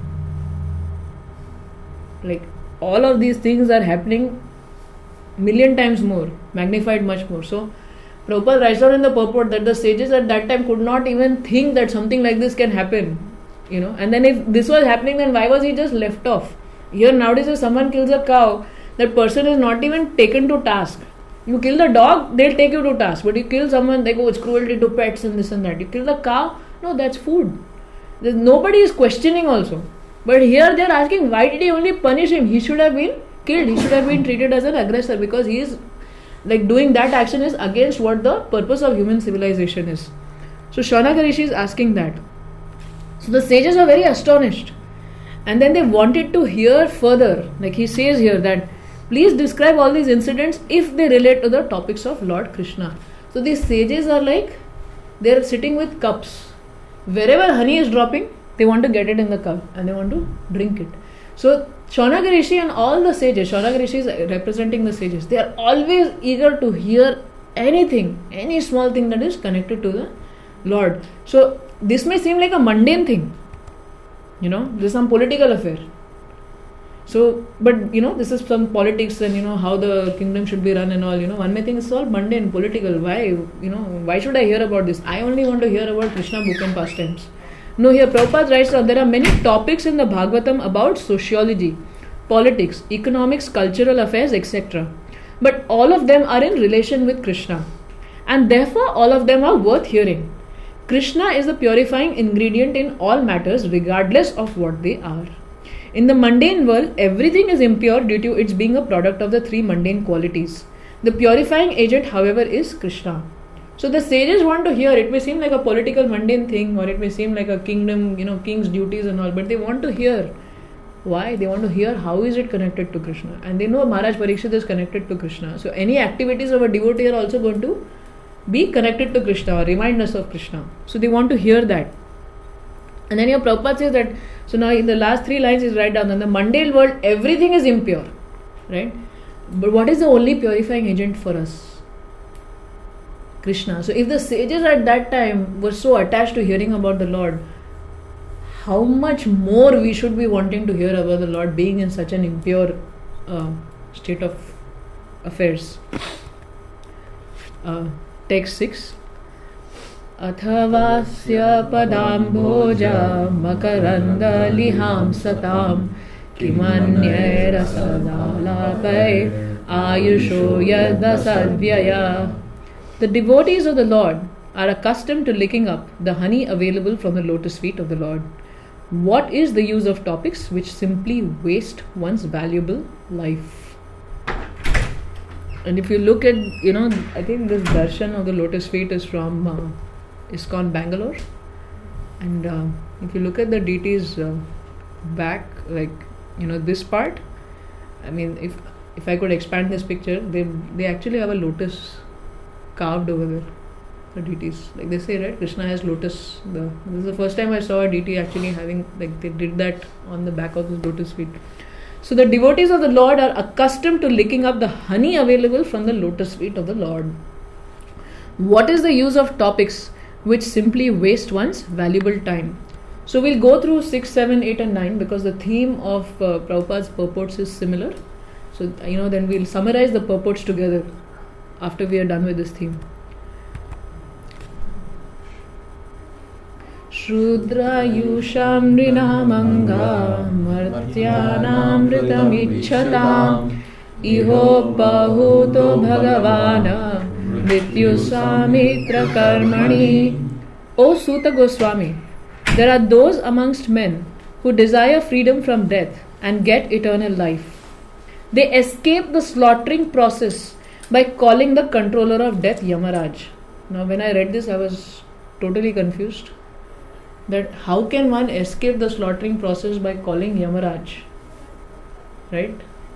Like all of these things are happening million times more, magnified much more. So Prabhupada writes down in the purport that the sages at that time could not even think that something like this can happen. You know, and then if this was happening, then why was he just left off? Here nowadays if someone kills a cow, that person is not even taken to task. You kill the dog, they'll take you to task. But you kill someone, they go, it's cruelty to pets and this and that. You kill the cow, no, that's food. There's, nobody is questioning also. But here they are asking, why did he only punish him? He should have been killed. He should have been treated as an aggressor, because he is like doing that action is against what the purpose of human civilization is. So Shaunak Rishi is asking that. So the sages were very astonished. And then they wanted to hear further. Like he says here that, please describe all these incidents if they relate to the topics of Lord Krishna. So these sages are like, they are sitting with cups. Wherever honey is dropping, they want to get it in the cup and they want to drink it. So Shaunak Rishi and all the sages, Shaunak Rishi is representing the sages, they are always eager to hear anything, any small thing that is connected to the Lord. So this may seem like a mundane thing. You know, this is some political affair. So, but you know, this is some politics and you know, how the kingdom should be run and all, you know, one may think it's all mundane, political. Why, you know, why should I hear about this? I only want to hear about Krishna book and pastimes. No, here Prabhupada writes down, there are many topics in the Bhagavatam about sociology, politics, economics, cultural affairs, et cetera. But all of them are in relation with Krishna. And therefore, all of them are worth hearing. Krishna is the purifying ingredient in all matters, regardless of what they are. In the mundane world, everything is impure due to its being a product of the three mundane qualities. The purifying agent, however, is Krishna. So the sages want to hear, it may seem like a political mundane thing, or it may seem like a kingdom, you know, king's duties and all, but they want to hear. Why? They want to hear how is it connected to Krishna. And they know Maharaj Parikshit is connected to Krishna. So any activities of a devotee are also going to be connected to Krishna or remind us of Krishna. So they want to hear that. And then your Prabhupada says that, so now in the last three lines is write down, in the mundane world everything is impure. Right? But what is the only purifying agent for us? Krishna. So if the sages at that time were so attached to hearing about the Lord, how much more we should be wanting to hear about the Lord being in such an impure uh, state of affairs. Uh, text six. Athavasya padamboja makaranda liham satam kimanye rasadalapai ayusho yadasadvyaya The devotees of the Lord are accustomed to licking up the honey available from the lotus feet of the Lord. What is the use of topics which simply waste one's valuable life? And if you look at, you know, I think this darshan of the lotus feet is from uh, ISKCON Bangalore. And uh, if you look at the deities uh, back, like, you know, this part, I mean, if if I could expand this picture, they they actually have a lotus carved over there. The deities, like they say, right? Krishna has lotus. The this is the first time I saw a deity actually having, like, they did that on the back of the lotus feet. So the devotees of the Lord are accustomed to licking up the honey available from the lotus feet of the Lord. What is the use of topics which simply waste one's valuable time? So we'll go through six, seven, eight and nine because the theme of uh, Prabhupada's purports is similar. So, you know, then we'll summarize the purports together after we are done with this theme. Shudrayusham rinamanga martyanamritam iho bahuto bhagavana Vityusamitra karmani. O Suta Goswami, there are those amongst men who desire freedom from death and get eternal life. They escape the slaughtering process by calling the controller of death Yamaraj. Now when I read this, I was totally confused. That how can one escape the slaughtering process by calling Yamaraj? Right?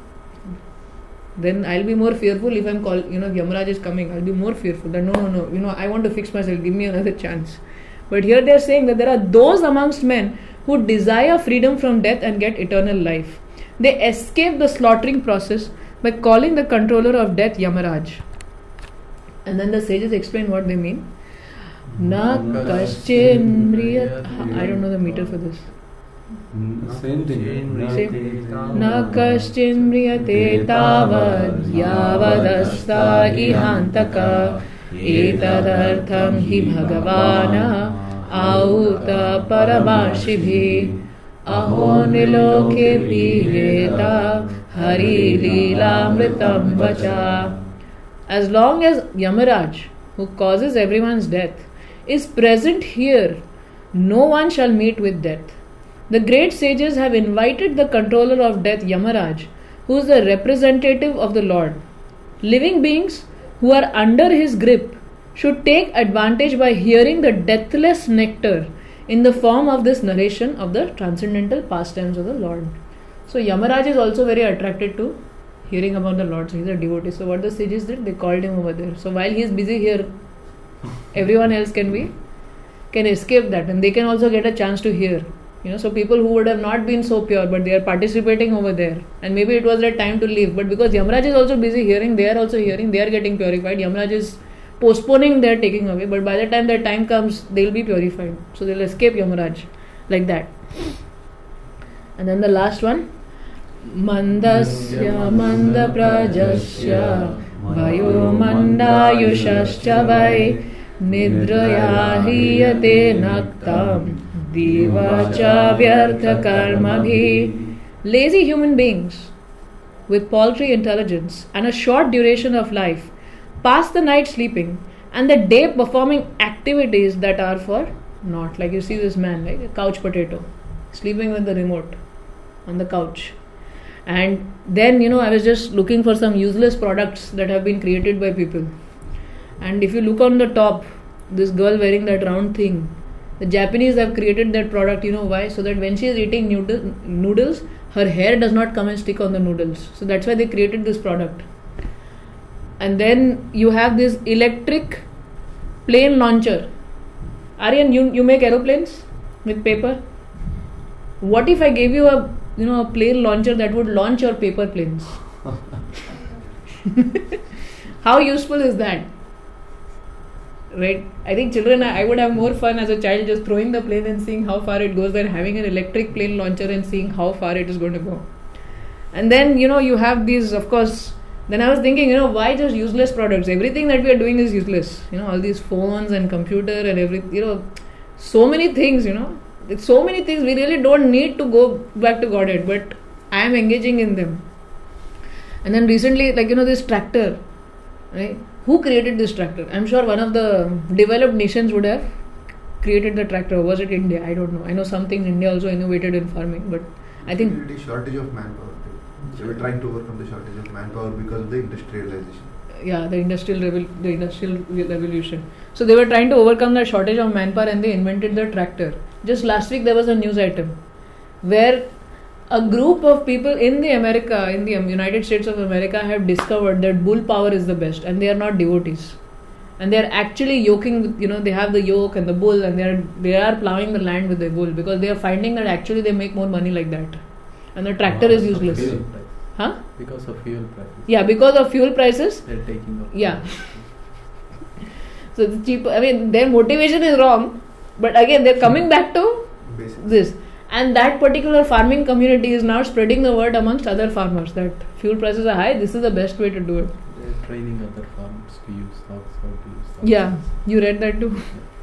Then I'll be more fearful if I'm called, you know, if Yamaraj is coming, I'll be more fearful that no, no, no, you know, I want to fix myself, give me another chance. But here they're saying that there are those amongst men who desire freedom from death and get eternal life. They escape the slaughtering process by calling the controller of death Yamaraj. And then the sages explain what they mean. Na kaschin mriyat. I don't know the meter for this. Same thing. Same. Na kaschin mriyate tavad yavadasta ihantaka etadartham hi bhagavana auta paramashibhi aho niloke piyeta hari leelamritam vacha. As long as Yamaraj, who causes everyone's death, is present here, no one shall meet with death. The great sages have invited the controller of death, Yamaraj, who is the representative of the Lord. Living beings who are under his grip should take advantage by hearing the deathless nectar in the form of this narration of the transcendental pastimes of the Lord. So Yamaraj is also very attracted to hearing about the Lord. So he's a devotee. So what the sages did, they called him over there. So while he is busy here, everyone else can be can escape that, and they can also get a chance to hear. You know, so people who would have not been so pure, but they are participating over there, and maybe it was their time to leave. But because Yamaraj is also busy hearing, they are also hearing, they are getting purified. Yamaraj is postponing their taking away, but by the time their time comes, they will be purified. So they will escape Yamaraj like that. And then the last one. Mandasya manda prajasya vayo mandayushascha vai nidraya hriyate naktam divacha vyartha karmabhi. Lazy human beings with paltry intelligence and a short duration of life pass the night sleeping and the day performing activities that are for naught. Like you see this man, like a couch potato, sleeping with the remote on the couch. And then, you know, I was just looking for some useless products that have been created by people. And if you look on the top, this girl wearing that round thing, the Japanese have created that product, you know why? So that when she is eating noodle, noodles, her hair does not come and stick on the noodles. So that's why they created this product. And then you have this electric plane launcher. Aryan, you, you make aeroplanes with paper? What if I gave you a you know a plane launcher that would launch your paper planes? How useful is that? Right? I think children, I would have more fun as a child just throwing the plane and seeing how far it goes than having an electric plane launcher and seeing how far it is going to go. And then, you know, you have these, of course, then I was thinking, you know, why just useless products? Everything that we are doing is useless. You know, all these phones and computer and everything, you know, so many things, you know. It's so many things we really don't need to go back to Godhead, but I am engaging in them. And then recently, like, you know, this tractor, right? who created this tractor? I'm sure one of the developed nations would have created the tractor. Was it India? I don't know. I know some things India also innovated in farming, but I think the shortage of manpower. They were trying to overcome the shortage of manpower because of the industrialization. Yeah, the industrial revol- the industrial revolution. So they were trying to overcome the shortage of manpower, and they invented the tractor. Just last week there was a news item where a group of people in the America, in the United States of America, have discovered that bull power is the best, and they are not devotees, and they are actually yoking. You know, they have the yoke and the bull, and they are they are plowing the land with the bull because they are finding that actually they make more money like that, and the tractor Wow, is useless. fuel price. Huh? Because of fuel prices. Yeah, because of fuel prices. They're taking off. Yeah. So the cheap. I mean, their motivation is wrong, but again, they're coming back to Basically. this. And that particular farming community is now spreading the word amongst other farmers that fuel prices are high. This is the best way to do it. They're training other farmers to use stocks, how to use stocks. Yeah, you read that too.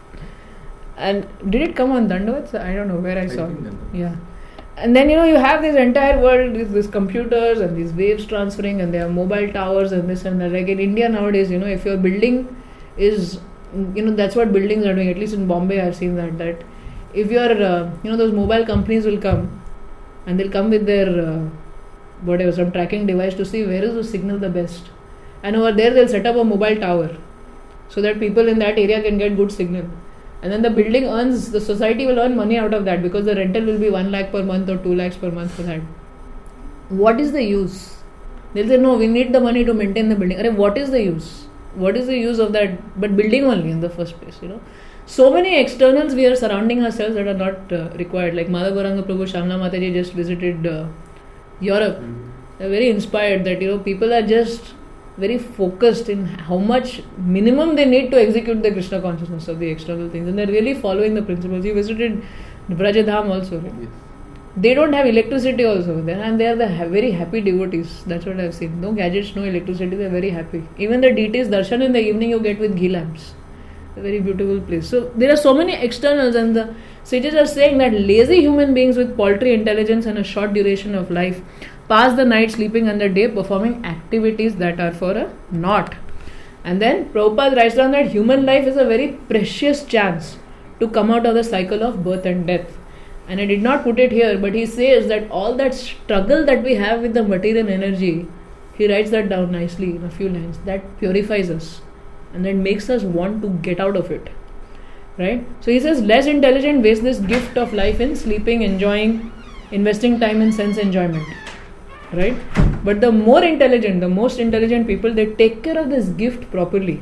And did it come on Dandavats? I don't know where I, I saw it. think Dandavats. Yeah. And then, you know, you have this entire world, these, these computers and these waves transferring, and there are mobile towers and this and that. Like in India nowadays, you know, if your building is, you know, that's what buildings are doing. At least in Bombay, I've seen that. That if you're, uh, you know, those mobile companies will come and they'll come with their, uh, whatever, some tracking device to see where is the signal the best. And over there, they'll set up a mobile tower so that people in that area can get good signal. And then the building earns, the society will earn money out of that because the rental will be one lakh per month or two lakhs per month for that. What is the use? They'll say, no, we need the money to maintain the building. Arre, what is the use? What is the use of that? But building only in the first place, you know. So many externals we are surrounding ourselves that are not uh, required. Like Madhav Gauranga Prabhu, Shamla Mataji just visited uh, Europe. Mm-hmm. They're very inspired that, you know, people are just very focused in how much minimum they need to execute the Krishna consciousness of the external things, and they're really following the principles. You visited Brajadham also, right? Yes. They don't have electricity also there, and they are the ha- very happy devotees. That's what I've seen. No gadgets, no electricity, they're very happy. Even the deities darshan in the evening you get with ghee lamps. A very beautiful place. So there are so many externals, and the sages are saying that lazy human beings with paltry intelligence and a short duration of life pass the night sleeping and the day performing activities that are for a naught. And then Prabhupada writes down that human life is a very precious chance to come out of the cycle of birth and death. And I did not put it here, but he says that all that struggle that we have with the material energy, he writes that down nicely in a few lines, that purifies us and that makes us want to get out of it. Right? So he says, less intelligent waste this gift of life in sleeping, enjoying, investing time in sense enjoyment. Right? But the more intelligent, the most intelligent people, they take care of this gift properly.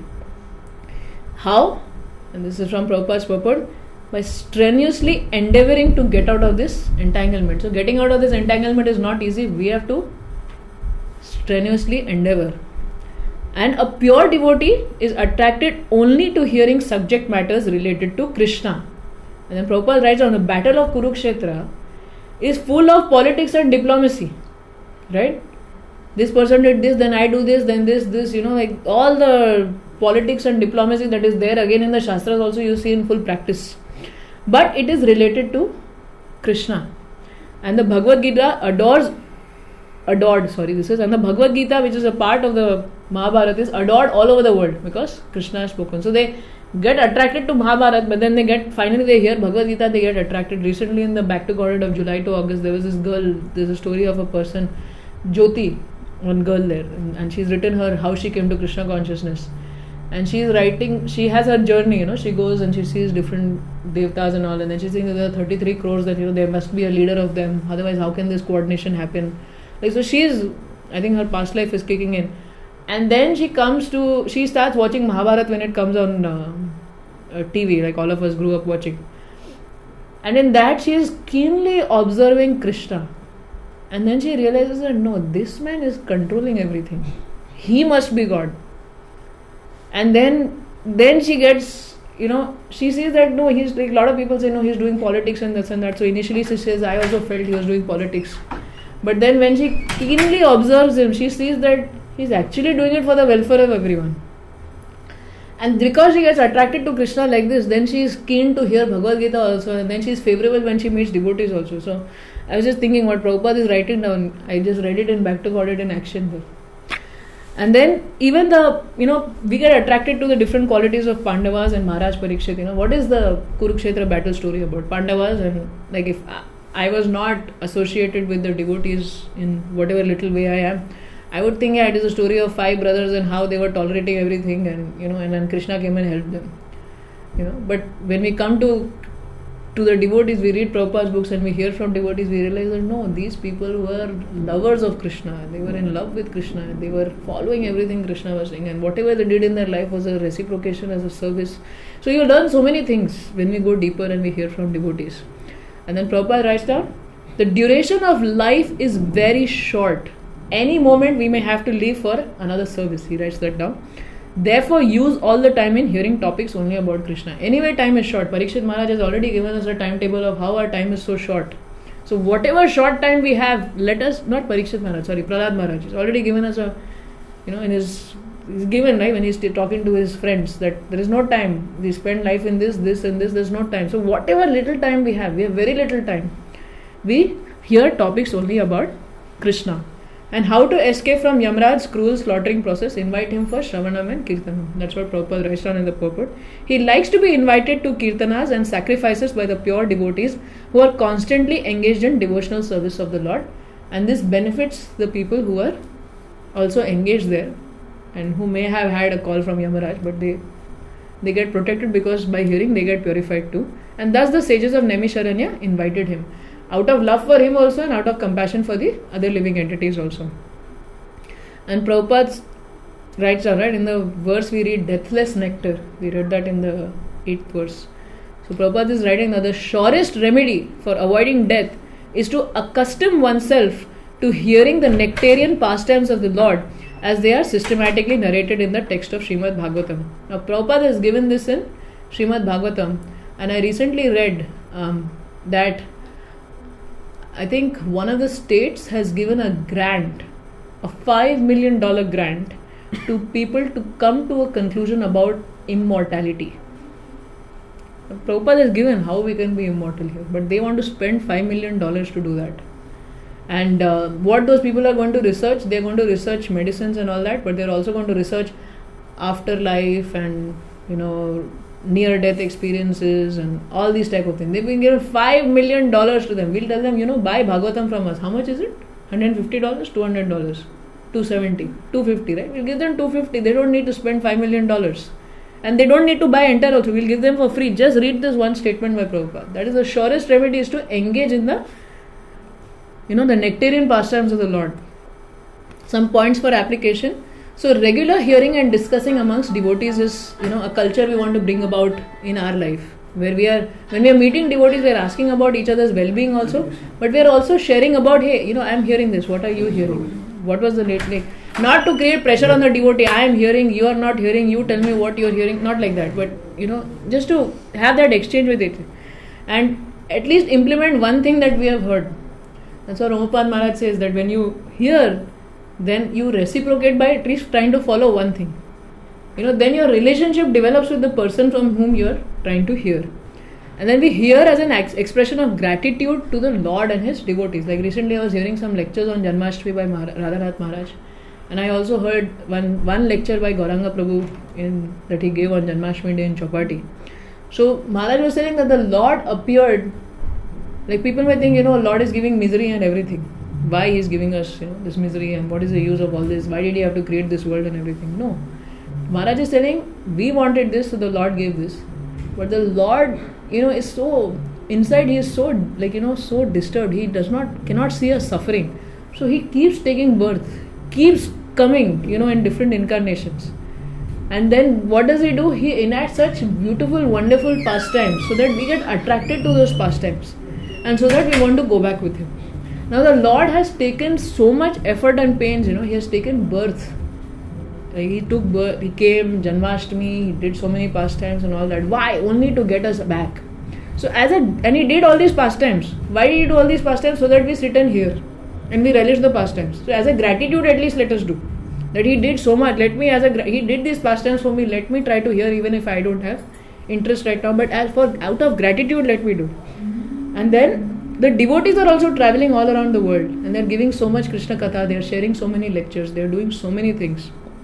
How? And this is from Prabhupada's purport, by strenuously endeavoring to get out of this entanglement. So getting out of this entanglement is not easy. We have to strenuously endeavor. And a pure devotee is attracted only to hearing subject matters related to Krishna. And then Prabhupada writes on the battle of Kurukshetra is full of politics and diplomacy. Right? This person did this, then I do this, then this, this, you know, like all the politics and diplomacy that is there again in the Shastras also you see in full practice. But it is related to Krishna. And the Bhagavad Gita adores, adored, sorry, this is, and the Bhagavad Gita, which is a part of the Mahabharata, is adored all over the world because Krishna has spoken. So they get attracted to Mahabharata, but then they get, finally they hear Bhagavad Gita, they get attracted. Recently in the Back to Godhead of July to August, there was this girl, there's a story of a person, Jyoti, one girl there, and she's written her how she came to Krishna consciousness. And she's writing, she has her journey, you know, she goes and she sees different devtas and all, and then she's saying that there are thirty-three crores, that, you know, there must be a leader of them, otherwise how can this coordination happen? Like, so she's, I think her past life is kicking in. And then she comes to, she starts watching Mahabharata when it comes on uh, uh, T V, like all of us grew up watching. And in that she is keenly observing Krishna. And then she realizes that no, this man is controlling everything. He must be God. And then then she gets, you know, she sees that no, he's like, a lot of people say no, he's doing politics and this and that. So initially she says, I also felt he was doing politics. But then when she keenly observes him, she sees that he's actually doing it for the welfare of everyone. And because she gets attracted to Krishna like this, then she is keen to hear Bhagavad Gita also, and then she is favorable when she meets devotees also. So I was just thinking what Prabhupada is writing down, I just read it in Back to Godhead in action there. And then even the, you know, we get attracted to the different qualities of Pandavas and Maharaj Parikshit. You know, what is the Kurukshetra battle story about? Pandavas, and like if I was not associated with the devotees in whatever little way I am, I would think, yeah, it is a story of five brothers and how they were tolerating everything, and you know, and then Krishna came and helped them. You know, but when we come to to the devotees, we read Prabhupada's books and we hear from devotees, we realize that no, these people were lovers of Krishna. They were in love with Krishna. They were following everything Krishna was saying, and whatever they did in their life was a reciprocation, as a service. So you learn so many things when we go deeper and we hear from devotees. And then Prabhupada writes down, the duration of life is very short. Any moment we may have to leave for another service. He writes that down. Therefore, use all the time in hearing topics only about Krishna. Anyway, time is short. Parikshit Maharaj has already given us a timetable of how our time is so short. So whatever short time we have, let us, not Parikshit Maharaj, sorry, Prahlad Maharaj, he's already given us a, you know, in his, he's given, right, when he's talking to his friends, that there is no time. We spend life in this, this and this, there's no time. So whatever little time we have, we have very little time. We hear topics only about Krishna. And how to escape from Yamraj's cruel slaughtering process, invite him for Shravanam and Kirtanam. That's what Prabhupada writes down in the purport. He likes to be invited to Kirtanas and sacrifices by the pure devotees who are constantly engaged in devotional service of the Lord. And this benefits the people who are also engaged there and who may have had a call from Yamaraj, but they they get protected because by hearing they get purified too. And thus the sages of Naimisharanya invited him, out of love for him also and out of compassion for the other living entities also. And Prabhupada writes down, right, in the verse we read, deathless nectar. We read that in the eighth verse. So Prabhupada is writing that the surest remedy for avoiding death is to accustom oneself to hearing the nectarian pastimes of the Lord as they are systematically narrated in the text of Srimad Bhagavatam. Now Prabhupada has given this in Srimad Bhagavatam, and I recently read um, that I think one of the states has given a grant, a five million dollars grant to people to come to a conclusion about immortality. Prabhupada has given how we can be immortal here, but they want to spend five million dollars to do that. And uh, what those people are going to research, they're going to research medicines and all that, but they're also going to research afterlife and, you know, near-death experiences and all these type of things. They've been given five million dollars to them. We'll tell them, you know, buy Bhagavatam from us. How much is it? one hundred fifty dollars? two hundred dollars? two hundred seventy dollars? two hundred fifty dollars, right? We'll give them two hundred fifty dollars. They don't need to spend five million dollars. And they don't need to buy entire also. We'll give them for free. Just read this one statement by Prabhupada. That is the surest remedy, is to engage in the, you know, the nectarian pastimes of the Lord. Some points for application. So regular hearing and discussing amongst devotees is, you know, a culture we want to bring about in our life. Where we are, when we are meeting devotees, we are asking about each other's well-being also. But we are also sharing about, hey, you know, I am hearing this. What are you hearing? What was the late like? Not to create pressure on the devotee. I am hearing, you are not hearing, you tell me what you are hearing. Not like that. But, you know, just to have that exchange with it. And at least implement one thing that we have heard. That's what Ramapad Maharaj says, that when you hear, then you reciprocate by at least trying to follow one thing. You know, then your relationship develops with the person from whom you are trying to hear. And then we hear as an ex- expression of gratitude to the Lord and His devotees. Like recently I was hearing some lectures on Janmashtami by Mar- Radhanath Maharaj. And I also heard one, one lecture by Gauranga Prabhu in, that he gave on Janmashtami Day in Chowpatty. So Maharaj was saying that the Lord appeared, like people may think, you know, Lord is giving misery and everything. Why He is giving us, you know, this misery, and what is the use of all this? Why did He have to create this world and everything? No. Maharaj is telling, we wanted this, so the Lord gave this. But the Lord, you know, is so, inside He is so, like, you know, so disturbed. He does not, cannot see us suffering. So He keeps taking birth, keeps coming, you know, in different incarnations. And then what does He do? He enacts such beautiful, wonderful pastimes so that we get attracted to those pastimes. And so that we want to go back with Him. Now the Lord has taken so much effort and pains, you know, He has taken birth. Like he took birth, He came, Janmashtami, He did so many pastimes and all that. Why? Only to get us back. So as a, and He did all these pastimes. Why did He do all these pastimes? So that we sit and hear. And we relish the pastimes. So as a gratitude, at least let us do. That He did so much. Let me, as a, He did these pastimes for me. Let me try to hear even if I don't have interest right now. But as for, out of gratitude, let me do. And then the devotees are also traveling all around the world, and they are giving so much Krishna Katha, they are sharing so many lectures, they are doing so many things.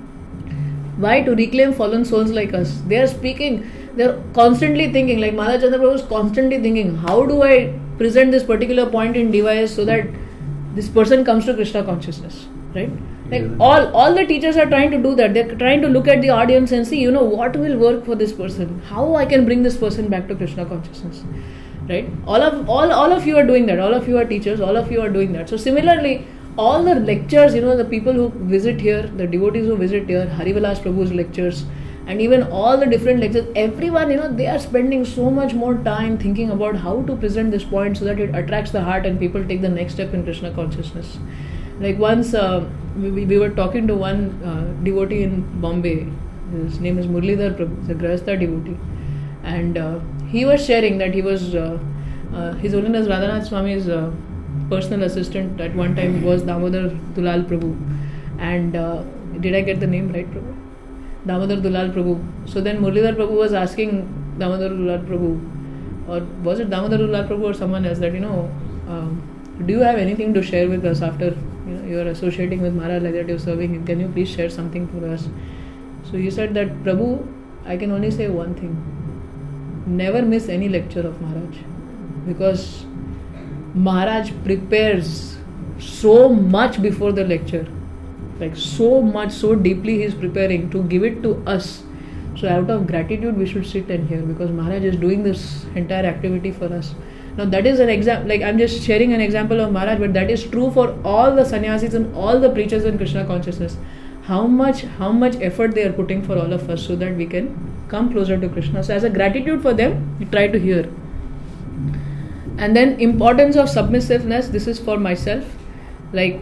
Why? To reclaim fallen souls like us. They are speaking, they are constantly thinking, like Maharaj Chandra Prabhu is constantly thinking, how do I present this particular point in device so that this person comes to Krishna consciousness, right? Like Yeah. all, all the teachers are trying to do that. They're trying to look at the audience and see, you know, what will work for this person, how I can bring this person back to Krishna consciousness, right? All of all, all of you are doing that. All of you are teachers. All of you are doing that. So similarly, all the lectures, you know, the people who visit here, the devotees who visit here, Harivilas Prabhu's lectures, and even all the different lectures, everyone, you know, they are spending so much more time thinking about how to present this point so that it attracts the heart and people take the next step in Krishna consciousness. Like once uh, we, we were talking to one uh, devotee in Bombay. His name is Murlidhar Prabhu. He's a Grahastha devotee, and uh, he was sharing that he was uh, uh, His Holiness Radhanath Swami's uh, personal assistant at one time was Damodar Dulal Prabhu. And uh, did I get the name right, Prabhu? Damodar Dulal Prabhu. So then Murlidhar Prabhu was asking Damodar Dulal Prabhu, or was it Damodar Dulal Prabhu or someone else, that, you know, um, do you have anything to share with us after, you know, you are associating with Maharaj like that, you're serving him, can you please share something for us? So he said that, Prabhu, I can only say one thing: never miss any lecture of Maharaj, because Maharaj prepares so much before the lecture, like so much, so deeply he is preparing to give it to us. So out of gratitude we should sit and hear, because Maharaj is doing this entire activity for us. Now that is an example, like I'm just sharing an example of Maharaj, but that is true for all the sannyasis and all the preachers in Krishna consciousness. How much, how much effort they are putting for all of us so that we can come closer to Krishna. So as a gratitude for them, we try to hear. And then importance of submissiveness, this is for myself. Like,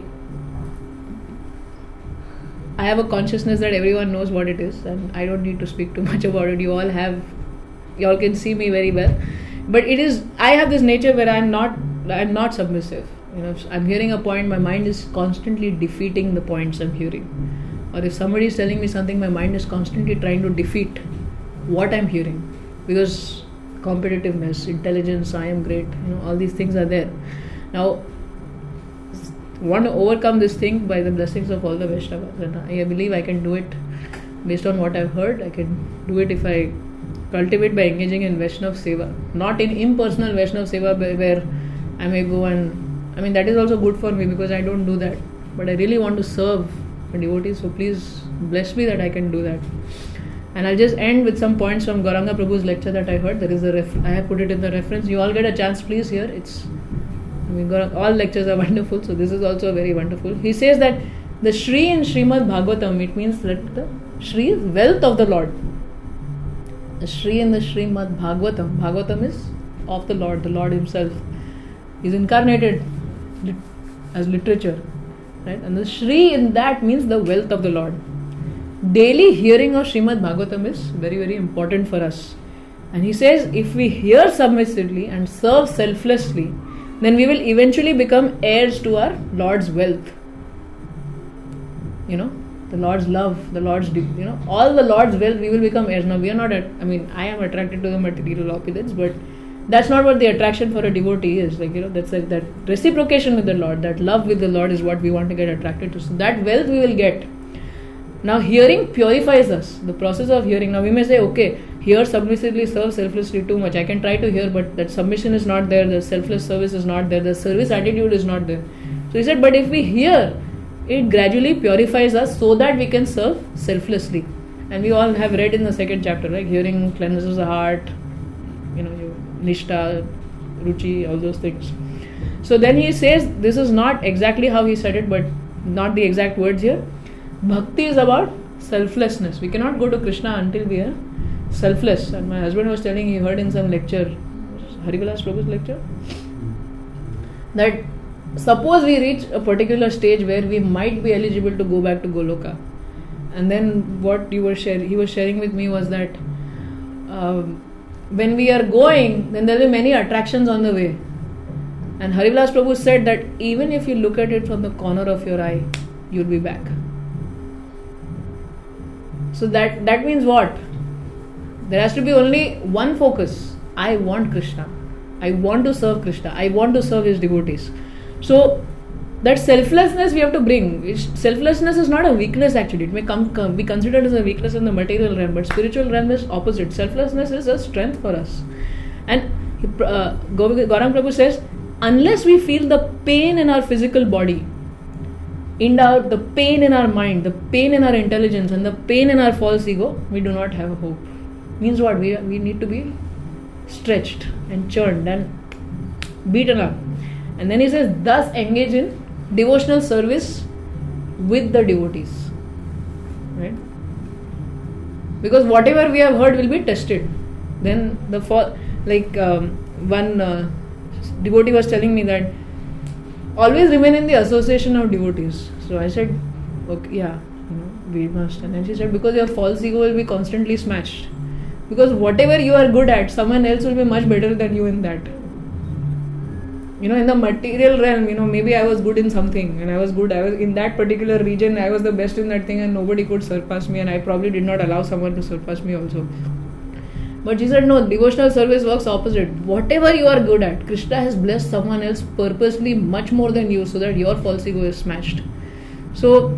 I have a consciousness that everyone knows what it is, and I don't need to speak too much about it. You all have, you all can see me very well. But it is, I have this nature where I'm not, I'm not submissive. You know, I'm hearing a point, my mind is constantly defeating the points I'm hearing. Or if somebody is telling me something, my mind is constantly trying to defeat what I'm hearing, because competitiveness, intelligence, I am great, you know, all these things are there. Now, want to overcome this thing by the blessings of all the Vaishnavas, and I believe I can do it based on what I've heard. I can do it if I cultivate by engaging in Vaishnav Seva, not in impersonal Vaishnav Seva where I may go and, I mean, that is also good for me because I don't do that, but I really want to serve the devotees, so please bless me that I can do that. And I'll just end with some points from Gauranga Prabhu's lecture that I heard. There is a ref- I have put it in the reference. You all get a chance, please, here. It's, I mean, all lectures are wonderful, so this is also very wonderful. He says that the Shri in Srimad Bhagavatam, it means that the Shri is wealth of the Lord. The Shri in the Srimad Bhagavatam, Bhagavatam is of the Lord, the Lord himself. He's incarnated lit- as literature, right? And the Shri in that means the wealth of the Lord. Daily hearing of Srimad Bhagavatam is very, very important for us. And he says, if we hear submissively and serve selflessly, then we will eventually become heirs to our Lord's wealth. You know, the Lord's love, the Lord's, you know, all the Lord's wealth, we will become heirs. Now, we are not, at, I mean, I am attracted to the material opulence, but that's not what the attraction for a devotee is. Like, you know, that's like that reciprocation with the Lord, that love with the Lord is what we want to get attracted to. So that wealth we will get. Now, hearing purifies us. The process of hearing. Now, we may say, okay, hear submissively, serve selflessly too much. I can try to hear, but that submission is not there. The selfless service is not there. The service attitude is not there. So he said, but if we hear, it gradually purifies us so that we can serve selflessly. And we all have read in the second chapter, right? Hearing cleanses the heart, you know, your nishtha, ruchi, all those things. So then he says, this is not exactly how he said it, but not the exact words here. Bhakti is about selflessness. We cannot go to Krishna until we are selfless. And my husband was telling, he heard in some lecture, Harivilas Prabhu's lecture, that suppose we reach a particular stage where we might be eligible to go back to Goloka. And then what you were sharing, he was sharing with me was that um, when we are going, then there will be many attractions on the way. And Harivilas Prabhu said that even if you look at it from the corner of your eye, you'll be back. So that, that means what? There has to be only one focus. I want Krishna. I want to serve Krishna. I want to serve his devotees. So that selflessness we have to bring. It's, selflessness is not a weakness actually. It may come, come be considered as a weakness in the material realm, but spiritual realm is opposite. Selflessness is a strength for us. And uh, Gauranga Prabhu says, unless we feel the pain in our physical body, in our, the pain in our mind, the pain in our intelligence, and the pain in our false ego, we do not have hope. Means what? We, we need to be stretched and churned and beaten up. And then he says, thus engage in devotional service with the devotees. Right? Because whatever we have heard will be tested. Then the fall, like um, one uh, devotee was telling me that always remain in the association of devotees. So I said, okay, yeah, you know, we must. And then she said, because your false ego will be constantly smashed. Because whatever you are good at, someone else will be much better than you in that. You know, in the material realm, you know, maybe I was good in something and I was good, I was in that particular region, I was the best in that thing and nobody could surpass me, and I probably did not allow someone to surpass me also. But she said, no, devotional service works opposite. Whatever you are good at, Krishna has blessed someone else purposely much more than you so that your false ego is smashed. So,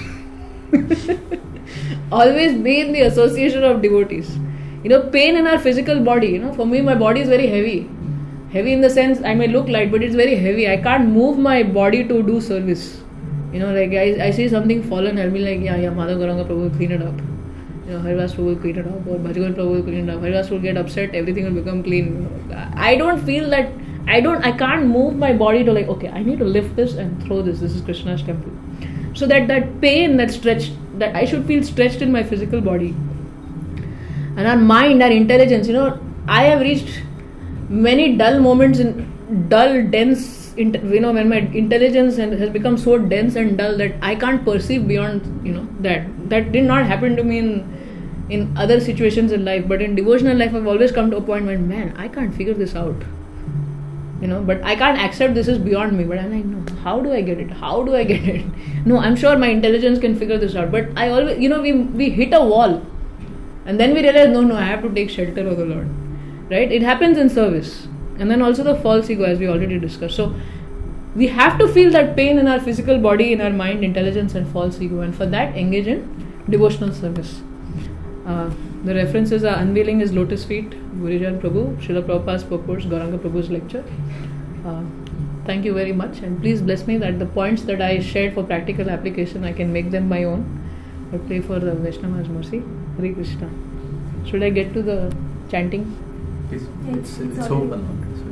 always be in the association of devotees. You know, pain in our physical body, you know, for me my body is very heavy. Heavy in the sense, I may look light, but it's very heavy. I can't move my body to do service. You know, like I, I see something fallen, I'll be like, yeah, yeah, Madhav Gauranga Prabhu will clean it up. You know, Haridas Prabhu will clean it up, or Bhajagovind Prabhu will clean it up. Haridas will get upset, everything will become clean. I don't feel that, I don't, I can't move my body to like, okay, I need to lift this and throw this. This is Krishna's temple. So that that pain, that stretched, that I should feel stretched in my physical body. And our mind, our intelligence, you know, I have reached many dull moments in dull, dense, you know, when my intelligence has become so dense and dull that I can't perceive beyond, you know, that. That did not happen to me in, in other situations in life, but in devotional life I've always come to a point where, man, I can't figure this out. You know, but I can't accept this is beyond me. But I'm like, no, how do I get it? How do I get it? No, I'm sure my intelligence can figure this out. But I always, you know, we, we hit a wall. And then we realize, no, no, I have to take shelter of the Lord. Right? It happens in service. And then also the false ego, as we already discussed. So, we have to feel that pain in our physical body, in our mind, intelligence and false ego. And for that, engage in devotional service. Uh, the references are unveiling his lotus feet, Gurijan Prabhu, Srila Prabhupada's purports, Gauranga Prabhu's lecture. Uh, thank you very much. And please bless me that the points that I shared for practical application, I can make them my own. I pray for the Vaishnava's mercy. Hare Krishna. Should I get to the chanting? It's, It's- it's, it's it's already- open already. So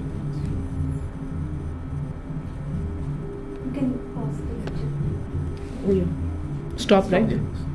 You can pause the lecture. Oh yeah. Stop, right? yes.